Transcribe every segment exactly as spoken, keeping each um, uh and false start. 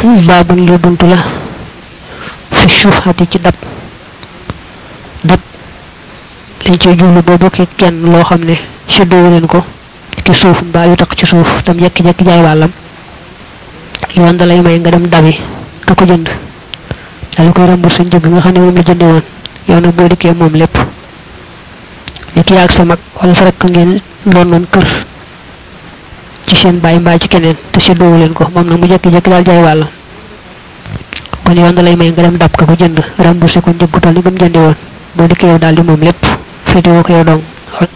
babun li buntu la fi shufhati ci dab dab li ci jullu bo bokki kenn lo xamne seddo len ko ci suuf ba yu tak ci suuf tam yek yek jaay walam yoon dalay may nga dem dabi ka ko jënd dal ko rambu sa jëg nga xamne mom la jëndé won yow nak bo diké mom lepp nit yaak sa mak wala sa rek ngeen doon non kër ci seen bay mbaa ci keneen te seddo len ko mom nak mu jek jek dal jaay walam kon yoon dalay may nga dem dab ka ko jënd rambu sa ko jëg tol ni bam jëndé won bo diké yow dal di mom lepp fété wo ko yow dong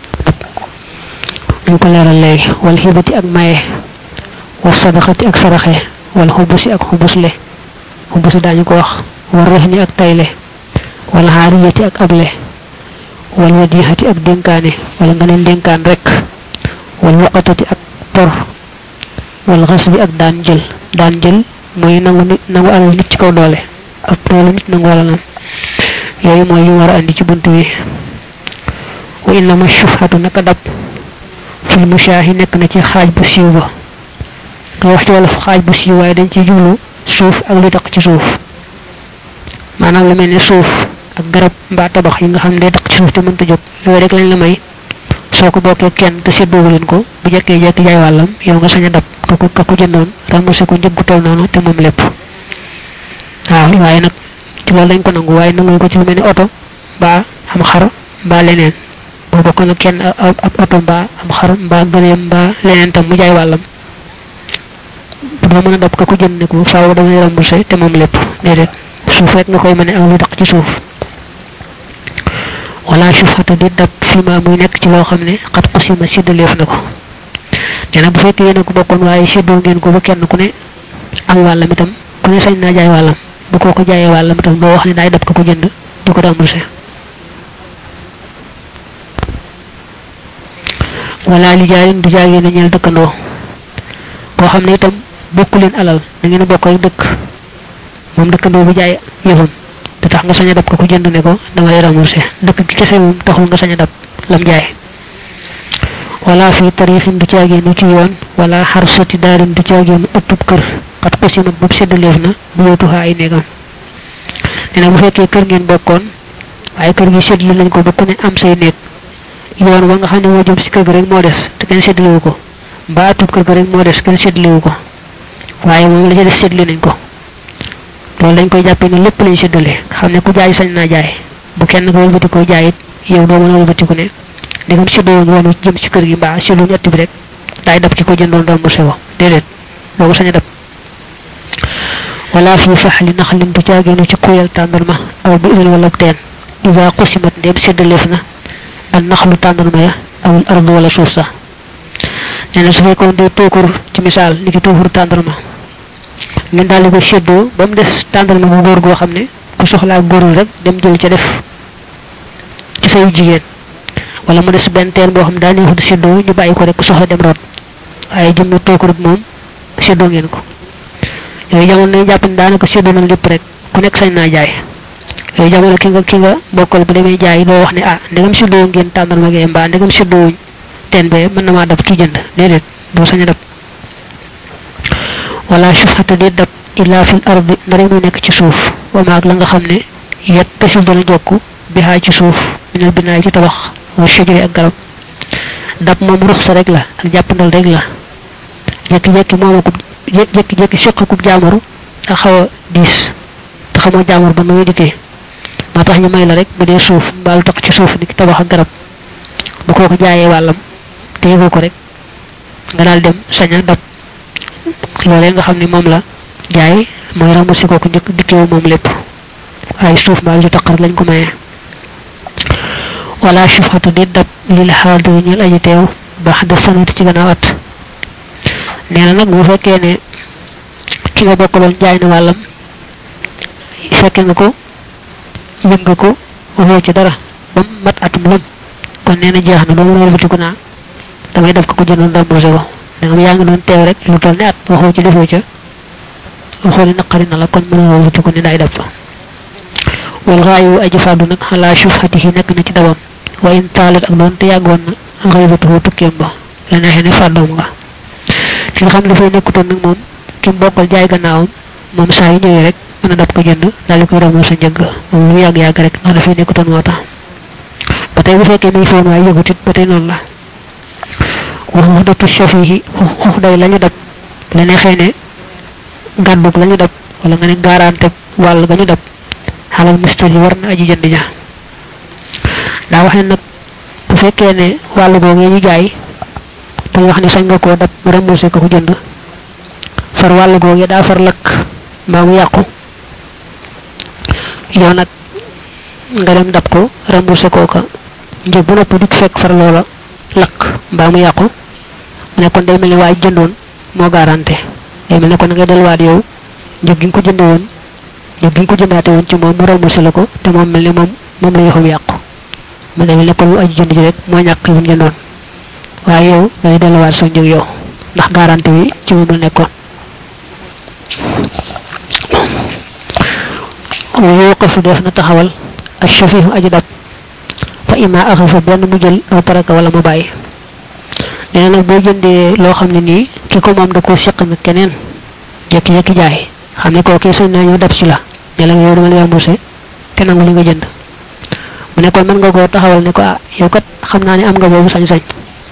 ñu ko leral lay wal hibati ak maye wa sadaqati ak saraxe wal hubusi ak hubusle hubusi dañu ko wax war rehni ak tayle wal hariyati ak able wal wadihati ak denkaane wala nga len denkaan rek wal waqatati ak por wal ghasbi ak daan jël daan jël moy nangu nit nangu alal nit ci kaw doole ak doole nit nangu wala nam yoy moy yu wara andi ci buntu wi wa inna ma shufhatu nakadab fil mushahi nek na ci xaj bu siiw ba nga wax ci wala xaj bu siiw way dañ ci julu suuf ak li tak ci suuf manam la melni suuf ak garab mba tabax yi nga xam ne tak ci suuf te mënta jog yoy rek lañ la may soko bokké kenn te séddo leen ko bu jekké jekk jaay walam yow nga saña dab ko ko ko jëndon ramusé ko njëggu tol nonu te mom lepp waaw waye nak ci loolu lañ ko nangu waye nangu ko ci lu melni auto ba am xar ba leneen bo bokk na kenn ab auto ba am xar ba gëleem ba leneen tam mu jaay walam do mëna dab ko ko jënd ko faaw da ngay remboursé te mom lepp dédé suuf rek nga koy mëne ak lu tax ci suuf wala shufata di dab fi ma muy nek ci lo xamne xat qasima sidaleef nako dina bu fekk yene ko bokkon waye siddo ngeen ko ba kenn ku ne am walam itam ku ne sañ na jaay walam bu ko ko jaayé walam itam do wax ni day dab ko ko jënd di ko remboursé wala li jaarin du jaagé na ñeel dekkando ko xamne itam bokku len alal da ngeen bokkoy dekk mom dekkando bu jaay yefam te tax nga saña dab ko ko jënd ne ko dama lay remboursé dekk ci kessé mom taxul nga saña dab lam jaay wala fi tarihin du jaagé ni ci yoon wala harsati darin du jaagé ni ëpp kër kat qasimat bu sédaleef na bu yotu ha ay negam dina bu fekkee kër ngeen bokkon ay kër gi sédlu lañ ko ba ku ne am say nek yoon wa nga xamne mo jëm ci kër rek mo dess te ken sédlu ko ba tu kër rek mo dess ken sédlu ko waye mo la ci def sédlu nañ ko lol dañ koy jappé ni lepp lañ sédalé xamné ku jaay sañ na jaay bu kenn ko wëlbati ko jaayit yow do mëna wëlbati ko né dégam séddo wonu jëm ci kër gi ba sédlu ñett bi rek day dab ci ko jëndon do mu séwo dédét do sañ dab wala fi fahli nakhlin du jaagenu ci koyal tandarma aw bi ilal wala teen iza qusimat dem sédalefna al nakhlu tandarma ya aw al ardu wala suufsa ñene su fekkon de tokur ci misal ni ki tokur tandarma ngeen dal ko séddo bam dess tandarma bu góor go xamne ku soxla góorul rek dem jël ci def ci say jigéen wala mu dess ben teen bo xam dañu ko séddo ñu bayiko rek ku soxla dem rot ay jëm tokur mom séddo ngeen ko yoy jamono ne japp daana ko séddo na lepp rek ku nek sañ na jaay yoy jamono ki nga ki nga bokkal bu demé jaay do wax ni ah ndegam séddo ngeen tandarma ge mba ndegam séddo ten be man na ma dab ki jënd dedet do saña dab wala shufata di dab illa fil ardi ndare mu nek ci suuf wa maag la nga xamne yet tasul dana jokku bi ha ci suuf minal binaay ci tabax wa shajari ak garab dab mom ruxsa rek la ak jappandal rek la jek jek momako jek jek jek sekk ku jaamaru ak xawa dis te xamo jaamar ba muy diké ma tax ñu may la rek bu dé suuf mbal tax ci suuf ni tabax ak garab bu ko ko jaayé walam té ko rek nga dal dem saña dab lolé nga xamni mom la jaay moy ramu ci ko ko ñëk diké mom lepp ay suuf mbal ju taxar lañ ko mayé wala shufatu di dab lil hadir ñil aji teew baxda sanati ci gëna wat neena nak bu fekkee ne ki nga bokkaloon jaay na wàllam fekke nga ko yëg nga ko waxoo ci dara ba mat atum lam kon neena jeex na ba mu wëlbati ko naa damay def ko ko jëndoon dal brosé ko da nga yaa ngi doon teew rek lu toll ne at waxoo ci defoo ca waxoo ni naqari na la kon mën a wëlbati ko ni day def wal gaayu aji fàddu nag xalaa shufhatihi nekk na ci dabam wa in taalat ak doon te yàggoon na xaybatuhu tukkeem ba la neexee ne fàddoom nga ki nga xam dafay nekkutoon nag moom kim bokkal jaay gannaawam moom saa yu ñëwee rek mën a dab ko jënd daal di koy romb sa njëgg moom lu yàgg yàgg rek ndax dafay nekkutoon moo tax ba tey bu fekkee mi ngi foon waaye yëgut it ba tey noonu la wax dëpp chef yi xux day lañu dab la neexee ne gàddug lañu dab wala nga ne garanté wàll ga ñu dab xalal mustari war na aji jënd ja daa wax ne nag bu fekkee ne wàll googu ñu jaay te wax ne sañ nga koo dab remboursé ko ko jënd far wàll googu daa far lakk mbaa mu yàqu yow nag nga dem dab ko remboursé koo ka njëg bu noppi dik fekk far loola lakk mbaa mu yàqu mu ne kon day mel ni waaj jëndoon moo garanté day mel ne kon ngay delluwaat yow njëg gi nga ko jënde woon njëg gi nga ko jëndaate woon ci moom mu remboursé la ko te moom mel ni moom moom la yëxum yàqu mu day mel ne kon lu aji jënd ji rek moo ñàkk yi mu jëndoon waaye yow ngay delluwaat sa njëg yow ndax garanté bi ci moom la nekkoon wooqafu def na taxawal ak shafihu aji dab fa ima axafa benn mu jël aw paraka wala mu bàyyi nee nag boo jëndee loo xam ne nii ki ko moom da koo seq nag keneen jekki-jekki jaay xam ne kooku sañ naa ñëw dab si la ne la yow dama la remboursé te nangu li nga jënd mu ne kon mën nga koo taxawal ne ko ah yow kat xam naa ne am nga boobu sañ-sañ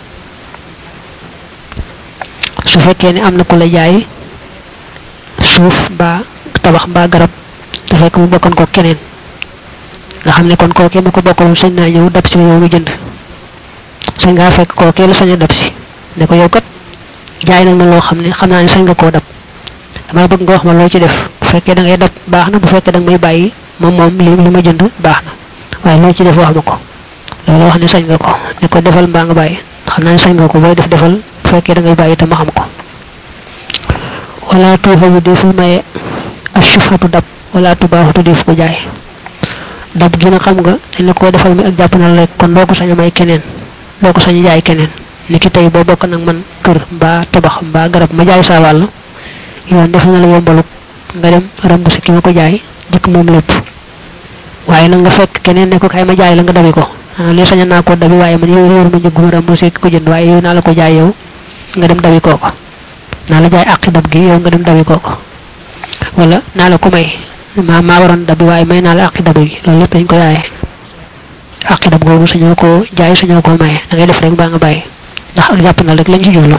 su fekkee ne am na ku la jaay suuf mbaa tabax mbaa garab te fekk mu bokkoon ko keneen nga xam ne kon kookee ma ko bokkaloon sañ naa ñëw dab si yow mi jënd sañ ngaa fekk kookee la sañ a dab si ne ko yow kat jaay nag ma loo xam ne xam naa ne sañ nga koo dab dama bëgg nga wax ma loo ci def bu fekkee da ngay dab baax na bu fekkee da nga may bàyyi moom moom li li ma jënd baax na waaye loo ci def wax ma ko loolu wax ne sañ nga ko ne ko defal mbaa nga bàyyi xam naa ne sañ nga ko booy def defal bu fekkee da ngay bàyyi te ma xam ko wala tuufa yu deful maye ashufatu dab wala tubaaxutu def ko jaay dab gi na xam nga dañ la koo defal mi ak jàpp na la rek kon doo ko sañ a may keneen doo ko sañ a jaay keneen ni ki tey boo bokk nag man kër mbaa tabax mbaa garab ma jaay saa wàll yoon def na la yombalu nga dem rambu si ki ma ko jaay jëkk moom lépp waaye nag nga fekk keneen ne ko kay ma jaay la nga dabi ko li sañ naa ko dabi waaye man yow réeru ma njëgguma rambu si ki ko jënd waaye yow naa la ko jaay yow nga dem dabi kooko naa la jaay àqi dab gi yow nga dem dabi kooko wala naa la ko may ma maa waroon dabi waaye may naa la àqi dab gi loolu lépp dañ ko yaaye àqi dab googu sañoo ko jaay sañoo ko maye da ngay def rek baa nga bàyyi ndax ak jàpp na rek lañ ci jublu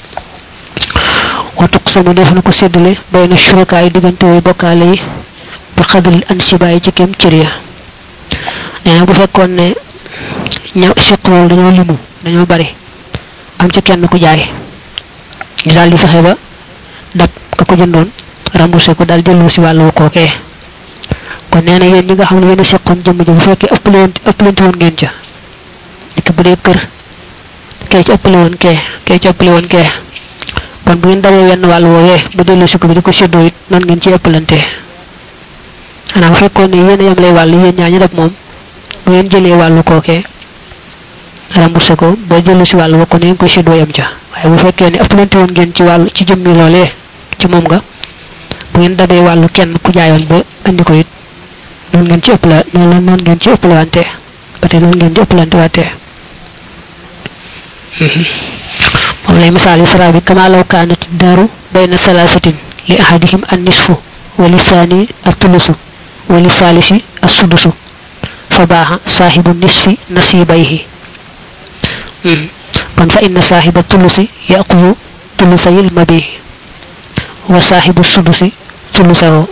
wa tuqsamu def na ko séddale bayna shuraka yi diggante way bokkaale yi bi xadril ansibaay ci kem cër ya nee na bu fekkoon ne ña siq loolu dañoo limu dañoo bari am ci kenn ku jaay ñu daal di fexe ba dab ka ko jëndoon remboursé ko daal jëllu si wàllu kookee kon nee na yéen ñi nga xam ne yéen a seqoon jëmm ji bu fekkee ëppale woon ëppalante woon ngeen ca dikk bu dee kër kee ci ëppale woon kee kee ci ëppale woon kee kon bu ngeen dawee wenn wàll woowee bu dellu si ko bi di ko séddoo it noonu ngeen ci ëppalante xanaa bu fekkoon ne yéen a yem lay wàll yéen ñaa ñu dab moom bu ngeen jëlee wàllu kookee remboursé ko ba jëlu si wàllu wa ko ne ngeen ko séddoo yem ca waaye bu fekkee ne ëppalante woon ngeen ci wàllu ci jëmmi loolee ci moom nga bu ngeen dabee wàllu kenn ku jaayoon ba andi ko it noonu ngeen ci ëppla noonu noonu ngeen ci ëppalante ba tey noonu ngeen ci ëppalante waatee moom lay misaal isra bi kama law kaanat daaru bayna salaasatin li ahadihim an nisfu wa li thani at-tulusu wa li thalisi as-sudusu fa baaxa saahibu nisfi nasibayhi kon fa inna saahiba tulusi yaqudu tulusayil mabi wa saahibu sudusi tulusahu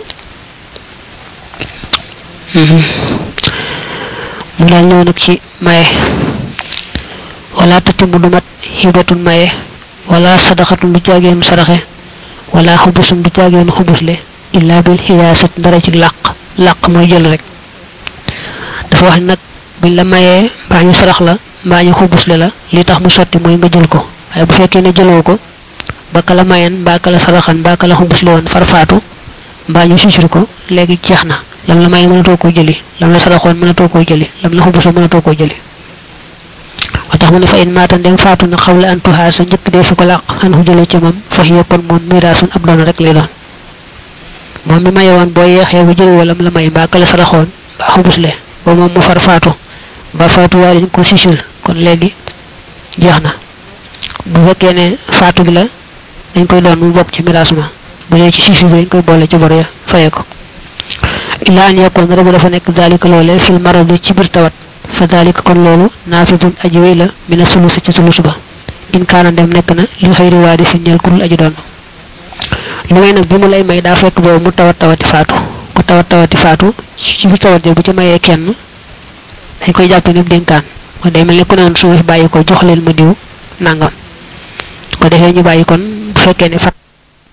mu daal ñëw nag ci maye wala tatimu du mat hibatun maye wala sadaqatun du jaageen saraxe wala xubusun du jaageen xubusle illa bil xiyaasat dara ci làq làq mooy jël rek dafa wax nag buñ la mayee mbaa ñu sarax la mbaa ñu xubusle la li tax mu sotti mooy nga jël ko waaye bu fekkee ne jëloo ko ba kala mayen mbaa kala saraxan mbaa kala xubusle woon farfaatu mbaa ñu sisir ko léegi jeex na lam la maye mënatoo koo jëli lam la saraxoon mënatoo koo jëli lam la xubusle mënatoo koo jëli wa tax mu ne fa in maata ndem faatu na xawla an tuhaasa njëkk dee fi ko làq xan xu jële ci moom fa hiya kon moom miraasun ab doon rek lay doon moom mi maye woon boo yeexee bu jëli wala la may mbaa kala saraxoon mbaa xubusle ba moom mu far faatu ba faatu waa dañ ko sisir kon léegi jeex na bu fekkee ne faatu gi la dañ koy doon mu bokk ci miraas ma bu dee ci sifi bi koy boole ci bor ya faye ko illa an yakun rek dafa nekk dalika loolee fil maradi ci bir tawat fa dalika kon loolu naafidun aji wéy la mina sulus ci sulus ba in kaana dem nekk na li xëyri waadi fi ñeel kurul aji doon lu may nag bi mu lay may daa fekk boobu mu tawat tawati faatu ku tawat tawati faatu ci bir tawat bu ci mayee kenn dañ koy jàppe ni dénkaan ko day mel ne ku naan suuf bàyyi ko jox leen ma diw nangam ko defee ñu bàyyi kon bu fekkee ne fa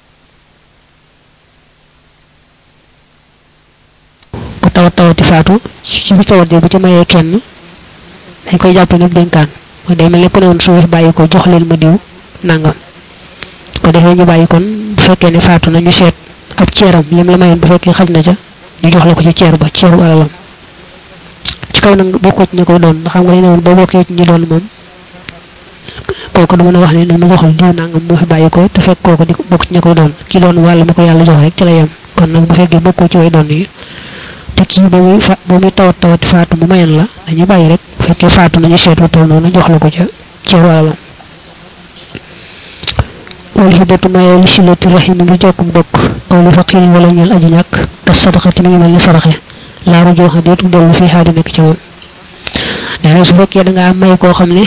ku tawat tawati faatu ci bir tawat bu ci mayee kenn dañ koy jàppe ni dénkaan ko day mel ne ku naan suuf bàyyi ko jox leen ma diw nangam ko defee ñu bàyyi kon bu fekkee ne faatu na ñu seet ab ceeram lim la mayoon bu fekkee xaj na ca ñu jox la ko ci ceer ba ceeru alalam ci kaw nag bokkoo ci ñi koy doon ndax xam nga ne woon boo bokkee ci ñi doon moom kooku du mën a wax ne nañ ma joxal diw nangam moo fi bàyyi ko te fekk kooku di bokk ci ñi koy doon ki doon wàll ma ko yàlla jox rek ci la yem kon nag bu fekkee bokkoo ci way doon yi te kii ba muy fa ba muy tawat tawati faatu mu mayen la dañuy bàyyi rek bu fekkee faatu nañu seet lu toll noonu jox la ko ca ceeru alalam wal hibatu maye li silati rahim ngi jokk bokk aw li faqir wala ñal aji ñak ka sadaqati mi mel ni saraxe laaru joxa deetu delu fi haadi nek ci mom dana su fekkee da nga may koo xam ne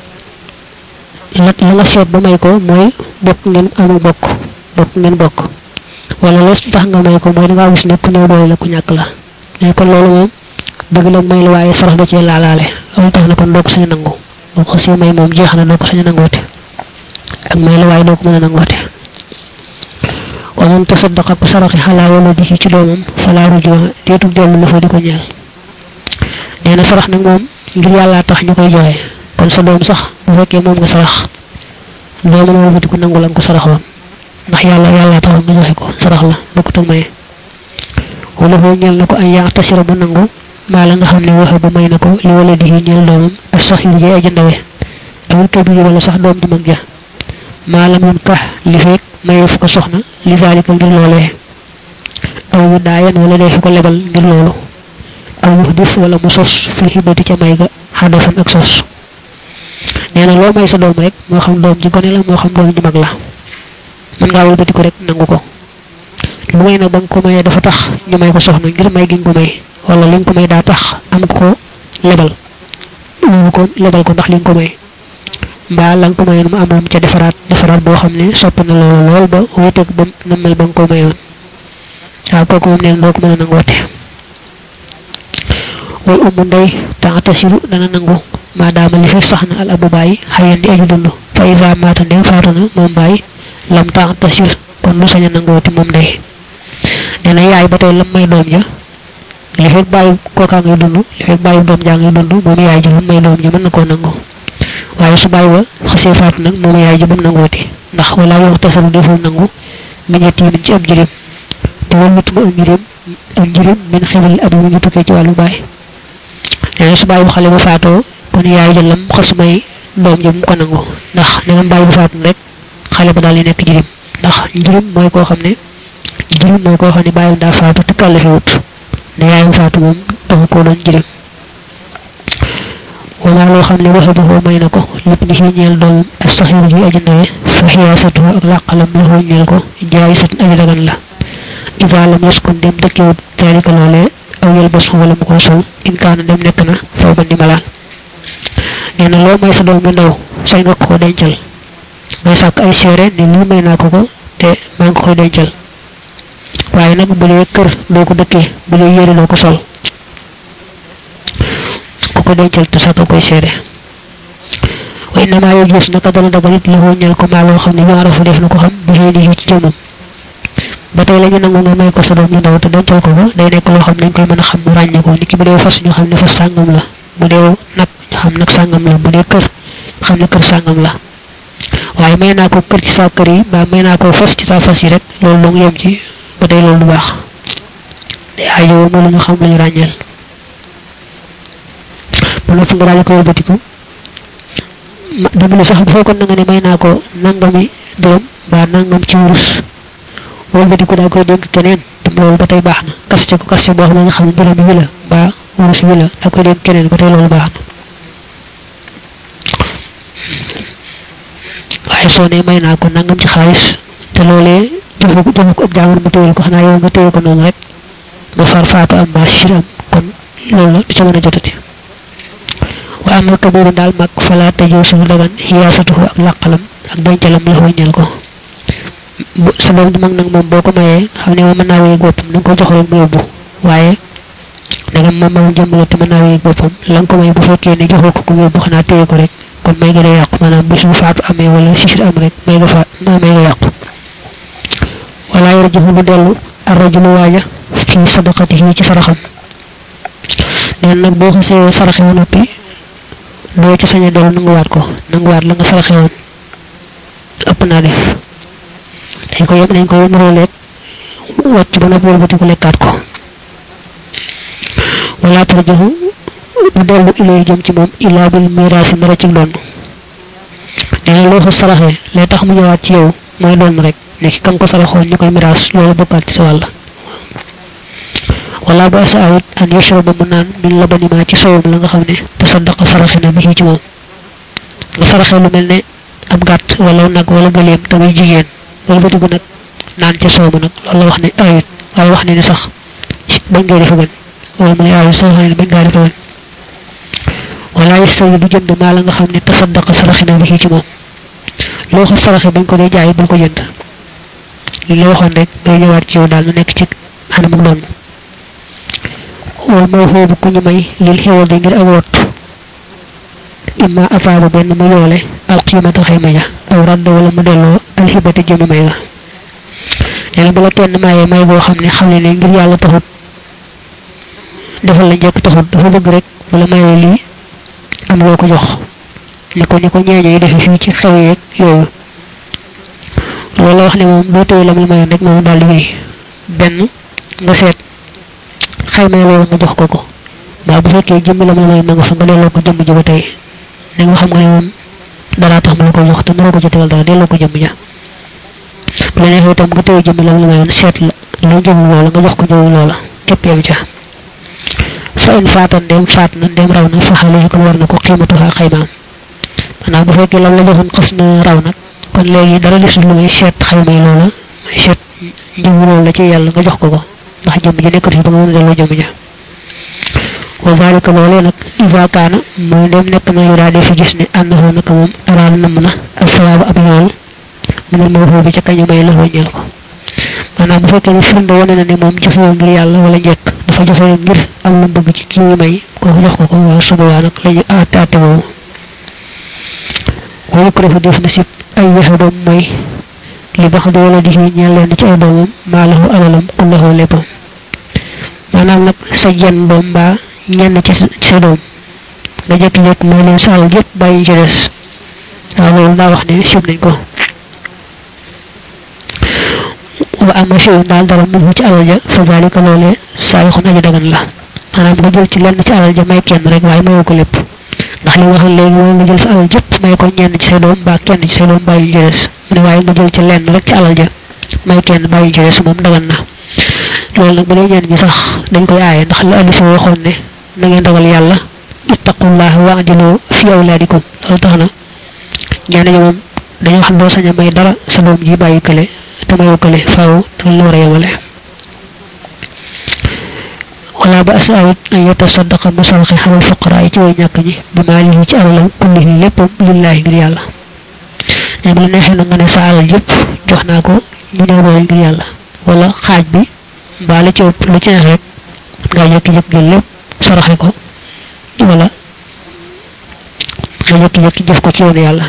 la la nga seet ba may ko mooy bokk ngeen amu bokk bokk ngeen bokk wala les tax nga may ko mooy da nga gis ne ku néew doole la ku ñàkk la mais kon loolu moom dëgg la may la waaye sarax da cee laalaale amul tax na kon doo ko sañ nangu boo ko see may moom jeex na doo ko sañ nangoote ak may la waaye doo ko mën a nangoote wa man tasaddaqa ku saraxi xalaa wala di ci doomam fala rujua deetu dellu la fa di ko ñeel nee na sarax nag moom ngir yàlla tax ñu koy joxe kon sa doom sax bu fekkee moom nga sarax doo mën a wëlbati ko nangu la nga ko saraxoon ndax yàlla yàlla tax nga joxe ko sarax la bokkut ak maye wala foo ñeel na ko ay yaa tasira bu nangu maa la nga xam ne waxe bu may na ko li wala di ñeel doomam ak sax yi jay aji ndawe amul kabir wala sax doom ju mag ja maa la mun ka li fekk maye fu ko soxna li zalika ngir loolee aw yu daayan wala dee ko lebal ngir loolu aw yu def wala mu sos fi hibati ca may ga hadafan ak sos neena loo may sa doom rek moo xam doom ji gone la moo xam doom ji mag la mën ngaa wëlbati ko rek nangu ko lu may nag ba nga ko mayee dafa tax ñu may ko soxna ngir may giñ ko may wala liñ ko may daa tax am ko lebal ñu ko lebal ko ndax liñ ko may mbaa la nga ko mayoon mu am lu ca defaraat defaraat boo xam ne sopp na loolu lool ba wuteeg ba na mel ba nga ko mayoon waaw kooku moom neen doo ko mën a nangoote wal umu ndey taatasiru dana nangu maadaama li fekk sax na al abu bàyyi xayan di aju dund fa isa maata ndem faatu na moom bàyyi lam taatasir kon lu sañ a nangooti moom ndey nee na yaay ba tey lam may doom ja li fekk bàyyi kookaa ngay dund li fekk bàyyi doom jaa ngay dund moom yaay ji lam may doom ja mën na koo nangu waaye su bàyyi wa xasee faatu nag moom yaay ji bam nangooti ndax wala wax tasaru deful nangu mi ñetti min ci ab jirim te wal mit mu am jirim am jirim min xewal ab mu ñu tukkee ci wàllu bàyyi nee su bàyyi bu xale ba faatoo kon yaay ji lam xas may doom ja mu ko nangu ndax ne nga bàyyi bu faatu rek xale ba daal di nekk jirim ndax jirim mooy koo xam ne jirim mooy koo xam ne bàyyi daa faatu te kàlle fi wut ne yaay bu faatu moom taxu koo doon jirim wala loo xam ne waxatu ko may na ko lépp ni ci ñeel doom astaxiru ji aji ndawe fa xiyaasatu ak làqalam la ko ñeel ko jaay sat aji dagan la ida lam yaskun dem dëkkewut dalika loolee aw yel bas wala mu ko sol in kaana dem nekk na faw ba ndimalaan nee na loo may sa doom bi ndaw sañ nga ko dencal ngay sàkk ay seere ni lii may naa ko ko te maa ngi koy dencal waaye nag bu dee kër doo ko dëkkee bu dee yére doo ko sol ko dencal te sa koy seede wa inna ma yajus naka dana daganit la ho ñal ko ma lo xamni ñu arafu def na ko xam bu xey di ci jëmum ba tay lañu nangu nga may ko sa doom ñu ndaw te dencal ko ko day nek lo xam nañ koy mëna xam mu rañé ko niki bu dee fas ñu xam ne fas sangam la bu dee nak ñu xam nak sangam la bu dee kër xam ne kër sangam la waye may na ko kër ci sa kër yi ba may na ko fas ci sa fas yi rek loolu lo ngi yem ci ba tay loolu baax day ayo mo lu ñu xam lañu rañel wala fu nga dal ko yobatiku dama sax bu fekkon nga ne may na ko nangami doom ba nangam ci wurus yobatiku dal ko denk keneen te loolu ba tay baxna kaste ko kaste bo xam nga xam doom bi la ba wurus bi la da ko denk keneen ba tay loolu baxna waye so ne may na ko nangam ci xaliss te te loolee joxu ko joxu ko ab jaamur mu téyel ko xanaa yow nga téye ko noonu rek ba far faatu am ba sir am kon loolu la du ca mën a jotati wa amal kabiru daal mag fala tëjoo suñu dagan xiyaasatuhu ak làqalam ak dencalam la wëññal ko sa doom mag nag moom boo ko mayee xam ne moom mën naa wéeg boppam da nga ko jox rek mu yóbbu waaye danga moom moom jëmbale te mën naa wéeg boppam la nga ko may bu fekkee ne joxoo ko ko yóbbu xanaa téye ko rek kon may nga day yàqu maanaam bis bu faatu amee wala sisir am rek may nga faat may nga yàqu wala yarjuhu lu dellu arrajulu waaja fi sadaqatihi ci saraxam neen nag boo xasee saraxe ba noppi doo ci sañ a dellu nanguwaat ko nanguwaat la nga saraxe woon ëpp naa def dañ ko yem dañ ko yemroo leeg wàcc ba noppi wëlbati ko lekkaat ko wala tarjuhu du dellu ilay jëm ci moom illa bil miraasi mara ci doon nee loo ko saraxe lay tax mu ñëwaat ci yow mooy doon rek nekk kan ko saraxoon ñu koy miraas loolu bokkaat ci sa wàll wala ba sa awit an yashruba mu naan min labani ma ci sowum la nga xam ne tasaddaqa saraxe na bi ci moom nga saraxe lu mel ne ab gàtt wala nag wala gëleem tamit jigéen loolu bëtigu nag naan ca soow ma nag loolu la wax ne ayut waaye wax ne ni sax bañ ngay defa gën wala mu ne ayut soo xam ne bañ ngaa defa gën wala yastawi du jënd maa la nga xam ne tasaddaqa saraxe na bi ci moom loo ko saraxe bañ ko dee jaay bul ko jënd li la waxoon rek day ñëwaat ci yow daal na nekk ci anam ak doon wal moo xoobu ku ñu may lil xewal de ngir ak wott imma afaaba benn mu yoole alqimata xayma ja aw radd wala mu delloo alxibati jëmi may ga nee bu la kenn mayee may boo xam ne xam ne ne ngir yàlla taxut defal la njëkk taxut dafa bëgg rek bu la mayee lii am loo ko jox ni ko ni ko ñeeño yi defe fii ci xew yeeg yooyu loolu la wax ne moom boo tëye la mu mayoon rek moom daal di wéy benn nga seet xayma loolu nga jox ko ko ba bu fekkee jëmmi la mu may ma nga fa nga delloo ko jëmm ji ba tey ne nga xam nga ne moom dara tax mu la ko jox te mënoo ko ci tegal dara delloo ko jëmm ja bu la neexee itam nga tëye jëmmi la mu mayoon seet la loo jëmm loola nga jox ko jëmm loola képp yam ca fa in faatan ndem faat na ndem raw na fa xale kon war na ko xiimatuha xaymaam maanaam bu fekkee lam la joxoon xas na raw nag kon léegi dara desul lu may seet xayma yi loola may seet jëmm loolu la ci yàlla nga jox ko ko ndax jëmm ji nekkatu fi ba nga mën a delloo jëmm ja wa zalika loolee nag iza kaana mooy dem nekk na yu daa defi gis ne ànnahu naka moom araana namm na ak sawaaba ab yool mu ne moo bi ca kañu may la wàññeel ko maanaam bu fekkee ne firnde wane na ne moom joxewul ngir yàlla wala njëkk dafa joxe ngir am lu bëgg ci kii may kooku jox ko ko waaw suba waa nag lañu aate aate boobu wa yukrahu def na sib ay wexe doom mooy li bax di wala di ñeel leen ci ay doomam maa lahu alalam kullahu léppam maanaam nag sa jenn doom mbaa ñenn ci sa doom nga jekki-jekki mooy leen sa alal yëpp bàyyi ci des waaw loolu daa wax ne sib nañ ko wa ama shay'un daal dara mu ci alal ja fa zalika loolee saa yu xon aji dagan la maanaam nga jël ci lenn ci alal ja may kenn rek waaye mayoo ko lépp ndax li waxal léegi mooy nga jël sa alal jëpp may ko ñenn ci say doom mbaa kenn ci say doom bàyyi ci des mu ne waaye nga jël ci lenn rek ci alal ja may kenn bàyyi ci des moom dagan na loolu nag bu dee ñenn ñi sax dañ koy aaye ndax la addis waxoon ne na ngeen ragal yàlla ittaqullaha wa'dilu fi awlaadikum loolu tax na ñenn ñi moom dañoo xam doo sañ a may dara sa doom ji bàyyi kële te mayoo kële faaw danga la war a yemale wala ba asawit an yatasaddaqa mu saraxe xalal fuqaraa yi ci way ñàkk ñi bi maalihi ci alalam kullihi léppam lillaahi ngir yàlla ne bu la neexee na nga ne sa alal yëpp jox naa ko ñu ne boole ngir yàlla wala xaaj bi mbaa la ci ëpp lu ci neex rek nga jékki-jékki jël lépp saraxe ko wala nga jékki-jékki jëf ko ci yoonu yàlla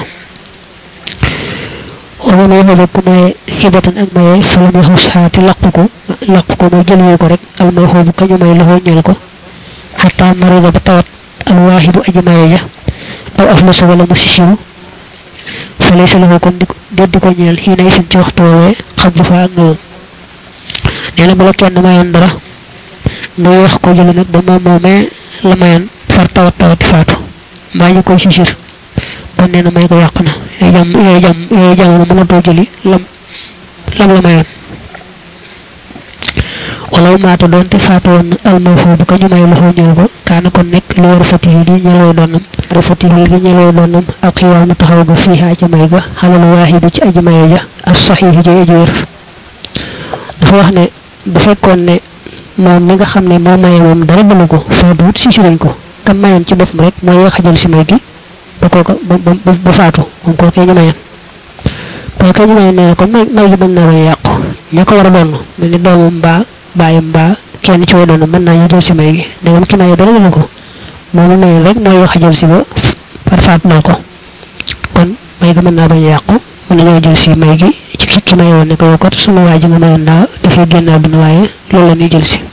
wala may xëbe ku maye xibatan ak maye falam yaxus xaati laqu ko laqu ko mooy jëlee ko rek almay xoobu kañu may loxo ñeel ko xataa marida ba tawat alwaaxibu aji maye ja aw aflasa wala mu sisiru fa laysa lahu kon di deddi ko ñeel xii nay sin ci waxtu woowee xablu fa ak ngëwam nee na bu la kenn mayoon dara nga wax ko jële nag ba moom moomee la mayoon far tawat tawati faatu mbaa ñu koy sisir kon nee na may ko yàq na yooyu jam yooyu jam yooyu jamono mënatoo jëli lam lam la mayoon walaw maata doonte faatu woon almawfu bu ko ñu may loxo ñëw ko kaana kon nekk li war fati yi di ñeloo doonam rafati yi di ñeloo doonam ak xiyaam mu taxaw ga fii haa ci may ga xalal waahidi ci aji maye ja as saxiixi ja aji wér dafa wax ne bu fekkoon ne moom mi nga xam ne moo maye moom dara bëlu ko faatuwut si si nañ ko kam mayoon ci boppam rek mooy xajal si may gi ba kooka ba ba faatu moom kookee ñu mayoon kookee ñu mayoon nee na kon may may gi mën naa bañ a yàqu ña ko war a doon mel ni doomam mbaa bàyyam mbaa kenn ci way doon mën naa ñu jël si may gi dangam ki maye dara bëlu ko moom mayoon rek mooy xajal si ba far faatu dal ko kon may gi mën naa bañ a yàqu mën nañoo jël si may gi ci ki mayoon ne ko yow kat sunu waa ji nga mayoon daa dafay génn àdduna waaye loolu la ñuy jël si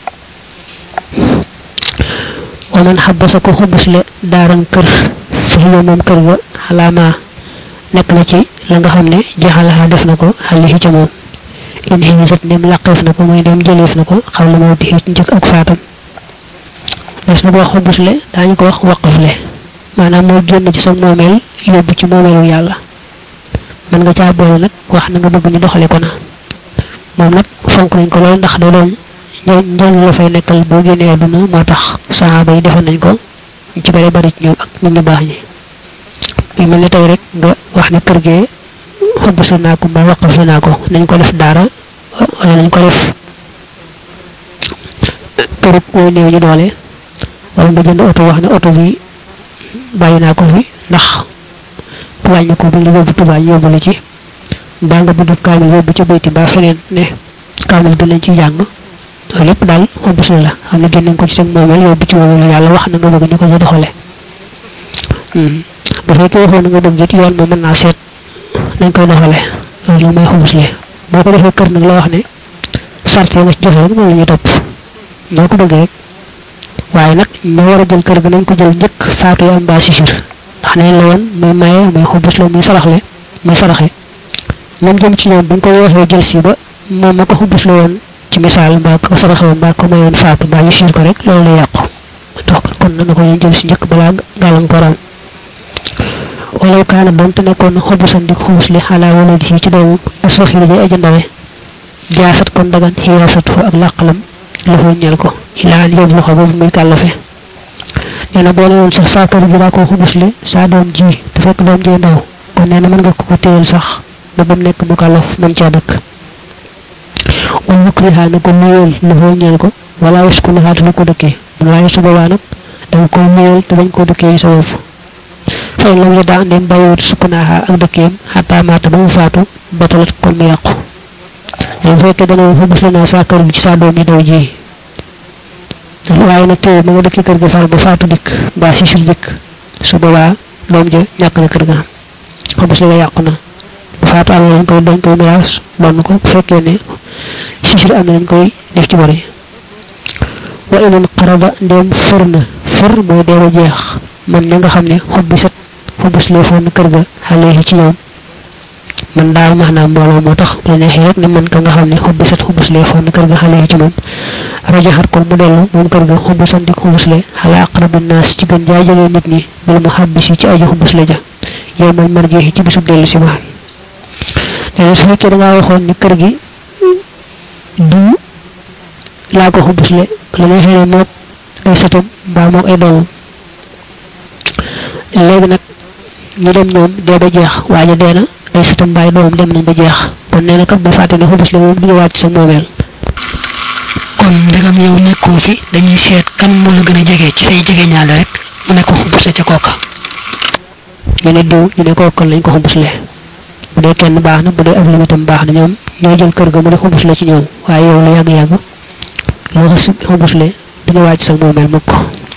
wa man xabasa ko xubusle daaran kër fa hiya moom kër ga xalaama nekk na ci la nga xam ne jaxalaxaa def na ko xale ci moom in ximisat ndem làqeef na ko mooy dem jëleef na ko xam la moo di ci njëkk ak faatam des na ko wax xubusle daañu ko wax waqafle maanaam moo génn ci sa moomeel yóbbu ci moomeelu yàlla man nga caa boole nag wax na nga bëgg ñu doxale ko na moom nag fonk nañ ko lool ndax da doon njëriñ la fay nekkal boo génnee àdduna moo tax saxaaba yi defoon nañ ko ñu ci bari bari ci ñoom ak nit ñu baax ñi yu mel ne tey rek nga wax ne kër gee xobbusi naa ko mbaa waqafi naa ko nañ ko def daara wala nañ ko def kërub woo néew ñu doole wala nga jënd oto wax ne oto bi bàyyi naa ko fi ndax ku wàññi ko bu ñu yóbbu Tuubaa ñu yóbbu la ci mbaa nga bind kaamil yóbbu ca bayti ba feneen ne kaamil bi lañ ci jàng loolu lépp daal xobbus la xam ne génnañ ko ci seen moomeel yóbbu ci moomeel yàlla wax na nga bëgg ñu ko ci doxale bu fekkee waxoon na nga bëgg it yoon moom mën naa seet nañ koy doxale loolu mooy xobbus le boo ko defee kër nag la wax ne sart yi nga ci joxe rek moom la ñuy topp ñoo ko bëgg rek waaye nag ñu war a jël kër ga nañ ko jël njëkk faatu yi am mbaa sisir ndax nañ la woon muy maye muy xobbus la muy saraxle muy saraxe ñoom jëm ci ñoom buñ ko waxee jël si ba moom ma ko xobbus la woon ci misaal mbaa ko saraxe woon mbaa ko mayoon faatu mbaa ñu siir ko rek loolu la yàqu tax kon na ko ñu jël si njëkk balaa gàllankooram walaw kaana doonte nekkoon na xobbusan di xobus li xalaa wala di ci doomu asoxiri ji aja ndawe jaasat kon dagan xiyaasat fo ak làqalam loxo ñeel ko ilaan yóbbu loxo boobu muy kàllafe nee na boo ne woon sax saa kër bi daa koo xobus li saa doom ji te fekk doom jee ndaw kon nee na mën nga ko ko téyel sax ba ba mu nekk mu kàllaf mën caa dëkk wala mukriha na ko nuyeel loxo ñeel ko wala wis ko naxaatu lu ko dëkkee mun waaye su boobaa nag danga ko nuyeel te bañ koo dëkkee yi sa bopp fay lam ya daa ndeem bàyyiwut sukkanaaxa ak dëkkeem xataa maata ba mu faatu batalat kon mu yàqu bu fekkee dana fa bus la naa saa kër gi ci saa doom yi daw ji waaye nag teew ma nga dëkki kër ga far ba faatu dikk mbaa sisil dikk su boobaa doom ja ñàkk na kër ga fa bus la yàqu na bu faatu amee dañ koy dañ koy miraas doon ko bu fekkee ne sisil am na dañ koy def ci bari wa inan xaraba ndeem fër na fër mooy deeba jeex man ña nga xam ne xob bi set xobus lee foon kër ga xale ci ñoom man daal maanaam mbooloo moo tax bu neexee rek ne man ka nga xam ne xob bi set xobus lee foon kër ga xale ci moom rajaxat kon mu dellu moom kër ga xobusan dik xobus le xala aqrabi naas ci gën jaa jege nit ñi bil mu xabbisi ci aju xobus le ja yow man marjeexi ci bisub dellu si ba nee su fekkee da ngaa waxoon ni kër gi du laa ko xobus le la neexee ne moog ay sëtam mbaa moog ay doomam léegi nag ñu dem ñoom dee ba jeex waaja dee na ay sëtam mbaay doomam dem nañ ba jeex kon nee na kat bu fàtte ne xobus la moom du ñëwaat ci sa moomeel kon ndegam yow nekkoo fi dañuy seet kan moo la gën a jege ci say jege ñaale rek mu ne ko xobus la ca kooka ñu ne diw ñu ne kooka lañ ko xobus le bu dee kenn baax na bu dee ab limitam baax na ñoom ñoo jël kër ga mu ne xobus la ci ñoom waaye yow lu yàgg-yàgg loo xas xobus le du ñëwaat ci sa moomeel mukk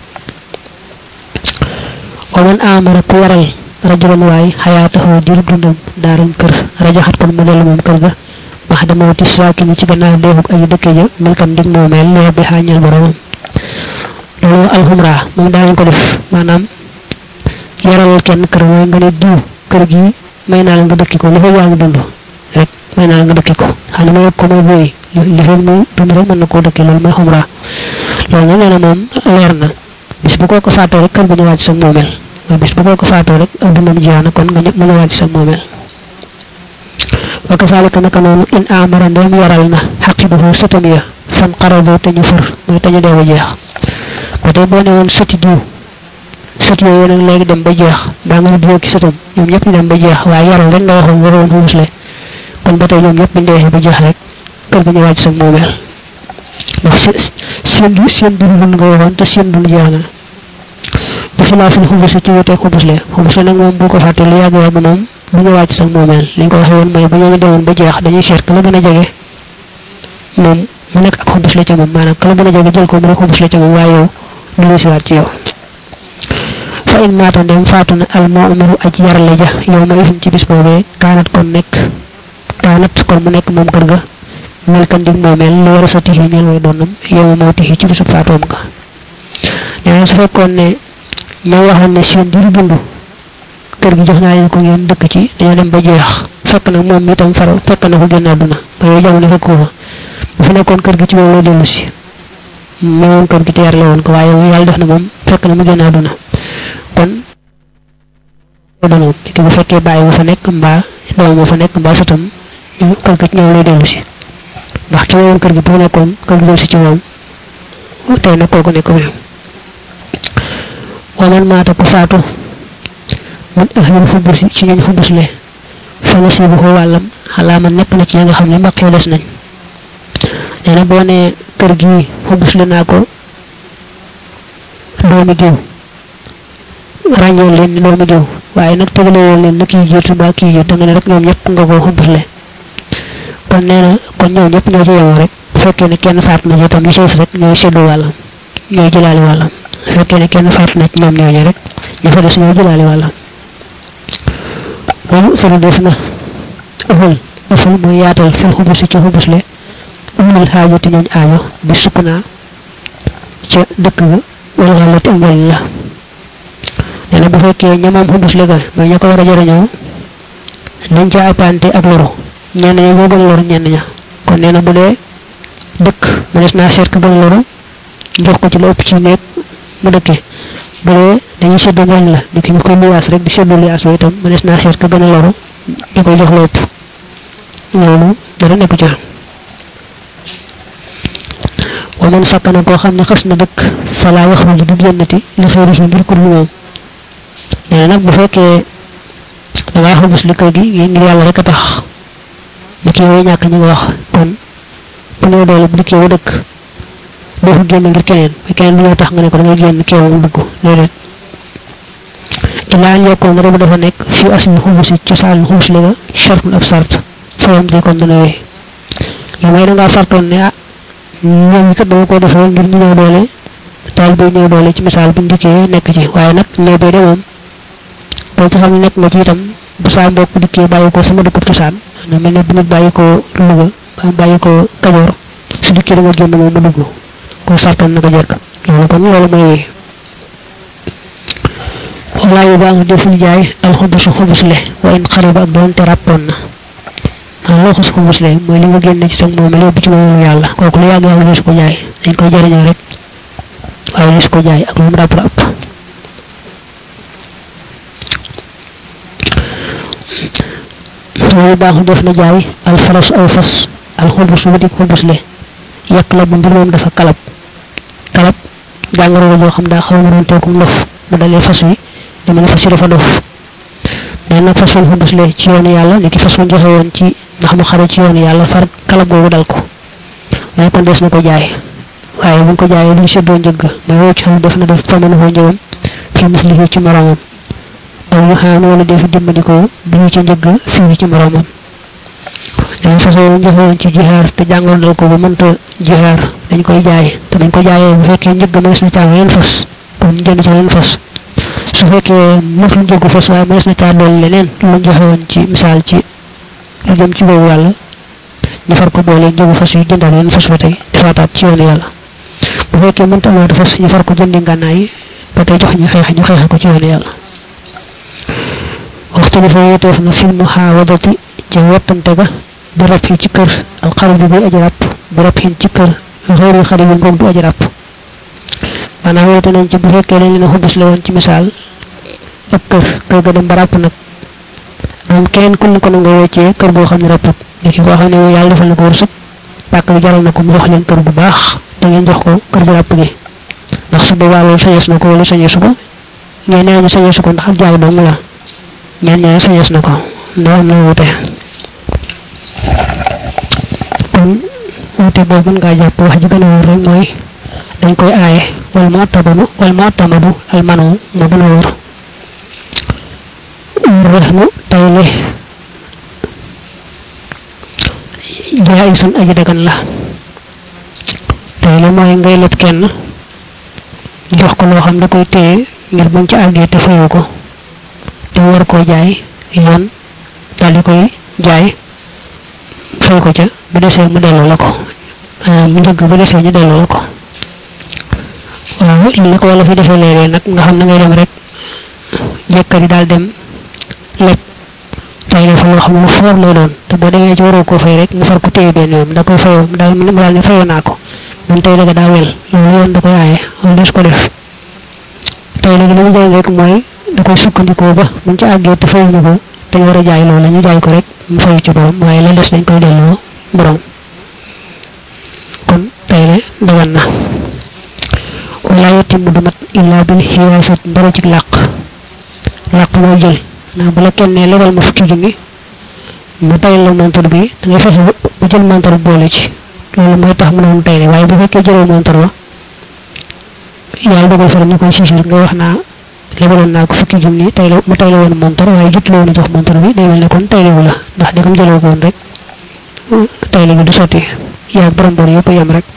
waman amara ku waral rajulan waay xayaataxoo diirub dundam daaram kër rajaxat kon mu dellu moom kër ga wax dama ti saaki ni ci gannaaw deexuk ayu dëkke ja milkan dig moomeel li rabbi xaañal boromam loolu alxumra moom daanañ ko def maanaam yaralal kenn kër mooy nga ne diw kër gi may naa la nga dëkki ko li fa yaa ngi dund rek may naa la nga dëkki ko xam ne ma yëg ko mooy booy li fa muy dund rek mën na koo dëkki loolu mooy xumra loolu nag nee na moom leer na bis bu ko ko faatoo rek kër gu ñëwaat ci sa moomeel bis bu ko faatoo rek ak dundam jeex na kon nga ñëpp mu ñëwaat ci sa moomeel wa kasaalika naka noonu in amara ndeem waral na xaqibahu sëtam ya fan xarabo te ñu fër muy te ñu dee ba jeex ba tey boo ne woon sëti diw sët yooyu nag léegi dem ba jeex mbaa nga ne diw ki sëtam ñoom ñëpp ñu dem ba jeex waaye yaral rek nga waxoon waroon xumusle kon ba tey ñoom ñëpp buñ dee ba jeex rek kër ga ñu wàcc sa moomeel ndax seen du seen dund dund nga waxoon te seen dund jeex na bu xilaafil xumus ci wutee xumusle xumusle nag moom bu ko fàtte lu yàgg yàgg moom du ñu wàcc sa moomeel li ñu ko waxee woon mooy ba ñooñu demoon ba jeex dañuy seet ka la gën a jege moom mu nekk ak xumusle ca moom maanaam ka la gën a jege jël ko mu nekk xumusle ca moom waaye yow du lu si waat ci yow fa in maata ndem faatu na al mu'miru aji yarale ja yow ma ifin ci bis boobee kaanat kon nekk kaanat kon mu nekk moom kër ga mel kan dig moomeel lu war a sa tixi ñeel way doonam yow moo tixi ci bisu faatoom nga nee na su fekkoon ne ñoo waxoon ne seen diru dund kër gi jox naa leen ko ngeen dëkk ci dañoo dem ba jeex fekk na moom itam faral fekk na ko génn àdduna ba yooyu jamono fekkoo fa bu fi nekkoon kër gi ci moom la dellu si moom kër gi te yarale woon ko waaye yàlla def na moom fekk na mu génn àdduna kon donoom ki bu fekkee bàyyi bu fa nekk mbaa doom bu fa nekk mbaa sëtam ñu kër gi ci ñoom lay dellu si ndax ki woon kër gi bu nekkoon kër gi dellu si ci moom tey nag kooku nekk moom waman maata ku faatu mun ahlul xubusi ci ñooñ xubus le fa nasiibuhu wàllam xalaama nekk na ci ñi nga xam ne mbaq yoo des nañ nee na boo nee kër gi xubus le naa ko doomi diw ràññeel leen ni doomi diw waaye nag tegalewoo leen na kii jiitu ba kii jiitu da nga ne rek ñoom ñëpp nga ko xubus le kon nee na kon ñoom ñëpp ñoo ci yemoo rek bu fekkee ne kenn faat na ci itam ñu sees rek ñooy seddu wàllam ñooy jëlaali wàllam bu fekkee ne kenn faat na ci ñoom ñooñu rek ñu fa des ñooy jëlaali wàllam loolu sëru def na ëffal ëffal mooy yaatal fil xubusi ci xubus le umul xaajati ñooñ aajo bi sukk naa ca dëkk ga wala xalati am wàll la nee na bu fekkee ña moom xubus le ga mooy ña ko war a jëriñoo dañ ca appante ak loru ñenn ña ñoo gën a loru ñenn ña kon nee na bu dee dëkk mënees naa seet ka gën a loru jox ko ci lu ëpp ci nekk mu dëkkee bu dee dañuy séddu ngooñ la di ki ñu koy liyaas rek di séddu liyaas ba itam mënees naa seet ka gën a loru di koy jox lu ëpp loolu dara nekku ca wa man sakkana koo xam ne xës na dëkk falaa yaxruju du génnati li xëyri fi ngir kur lu moom nee na nag bu fekkee dangaa xubus li kër gi ngir yàlla rek a tax ni kii way ñàkk ñu nga wax kon ku néew doole bu dikkee wa dëkk doo ko génn ngir keneen mais keneen du ñoo tax nga ne ko da ngay génn keewu mu dugg loolu ilaa an yokkoon rek dafa nekk fii asli xubusi cosaan xubus li nga chartun ab sart fayam di kon dana wéy lu may dangaa sartoon ne ah ñoom ñi kat dama ko defoo ngir ñu ñëw doole taal bay ñëw doole ci misaal bu ndikkee nekk ci waaye nag néew bay de moom boo ci xam ne nekk nga ci itam bu saa mbokk dikkee bàyyi ko sama dëkkub cosaan na mel ne bu nit bàyyi ko Louga ba bàyyi ko Kajoor su dikkee da nga génn moom mu dugg ko sartoon naka jekk loolu kon loolu mooy wéy wala yu baa nga deful jaay alxubusu xubus le wa in xariba ak doonte ràppoon na ah loo xus xubus le mooy li nga génne ci sag moom lépp ci moomu yàlla kooku lu yàgg yàlla su ko jaay dañ koy jariñoo rek waaye su ko jaay ak lu mu ràpp ràpp loolu baaxul def na jaay alfaras aw fas alxubus ba di xubus le yàq la bu mbir moom dafa kalab kalab jàngoro la joo xam daa xaw na doon tookum ndof mu dalee fas wi dama ne fas yi dafa dof nee nag fas woon xubus le ci yoonu yàlla ni ki fas woon joxe woon ci ndax mu xare ci yoonu yàlla far kalab boobu dal ko waaye kon des na ko jaay waaye bu ñu ko jaayee lu ñu séddoo njëgg mooy woo ci xam def na def famanu foo njëwam fi mislihi ci moromam aw ñu xaan wala defi dimbandikoo bi ñu ci njëgg fii ci moromam dañ fas woon joxe woon ci jihaar te jàngoon dal ko ba mënta jihaar dañ koy jaay te dañ ko jaayee bu fekkee njëgg mënees na caa yeneen fas kon jënd ci yeneen fas su fekkee mëf lu njëggu fas waaye mënees na caa dool leneen lu joxe woon ci misaal ci lu jëm ci boobu yàlla ñu far ko boole njëgu fas yu jëndaat yeneen fas ba tey defaataat ci yoonu yàlla bu fekkee mënta amaatu fas ñu far ko jëndi ngànnaay ba tey jox ñu xeex ñu xeexal ko ci yoonu yàlla waxtu bi fa yeteef na film muhaawadati ci wettante ga bi rab yi ci kër al xarit bi buy aji ràpp bi rab yi ci kër xëyri xarit bi ngoog du aji ràpp maanaam woote nañ ci bu fekkee dañ leen a xubus la woon ci misaal ak kër kër ga dem ba ràpp nag am keneen ku ñu ko nangoo weccee kër goo xam ne ràpput léegi koo xam ne moom yàlla defal na ko wërsëg pàkk bi jaral na ko mu jox leen kër bu baax da ngeen jox ko kër bu ràpp gi ndax su boobaa loolu sañees na ko wala sañeesu ko ñee nee ñu sañeesu ko ndax ak jaay dong la ñeen ñee sañees na ko ndax am na wute kon wute boobu mën ngaa jàpp wax ji gën a wóor rek mooy dañ koy aaye wal mu'tabadu wal mu'tamadu al manu moo gën a wóor rahnu tayle jaayisun aji dagan la tayle mooy ngay leb kenn jox ko loo xam da koy téye ngir buñ ci àggee te fayu ko te war koo jaay yoon daal di koy jaay fay ko ca bu desee mu delloo la ko mu njëgg bu desee ñu delloo la ko waaw li ko wala fi defee léeg-léeg nag nga xam ne ngay dem rek jëkkër yi daal dem leb tayle fa loo xam ne lu foor lay doon te boo demee ci waroo koo fay rek mu far ko téye benn yoon da koy fayoo daal mu daal ne fayoo naa ko man tayle ga daa wel loolu yoon da koy aaye wala des ko def tayle gi li mu jaay rek mooy da koy sukkandikoo ba buñ ci àggee te fayuñu ko te ñu war a jaay loolu la ñu jaay ko rek mu fayu ci borom waaye la des dañ koy delloo borom kon tayle dagan na wala yatimu du mat illa bil hiyaasat dara ci làq làq mooy jël naa bu la kenn ne lebal ma fukki junni mu tayal la montor bi da ngay fexe bu jël montor boole ci loolu mooy tax mu doon tayle waaye bu fekkee jëloo montor ba yàlla dogal fa ñu koy sisir nga wax naa lebaloon naa ko fukki junni tayle mu tayle woon montor waaye jot la woon a jox montor bi day mel ne kon taylewu la ndax dëggam jëloo ko woon rek tayle gi du sotti yaa borom bor yëpp yem rek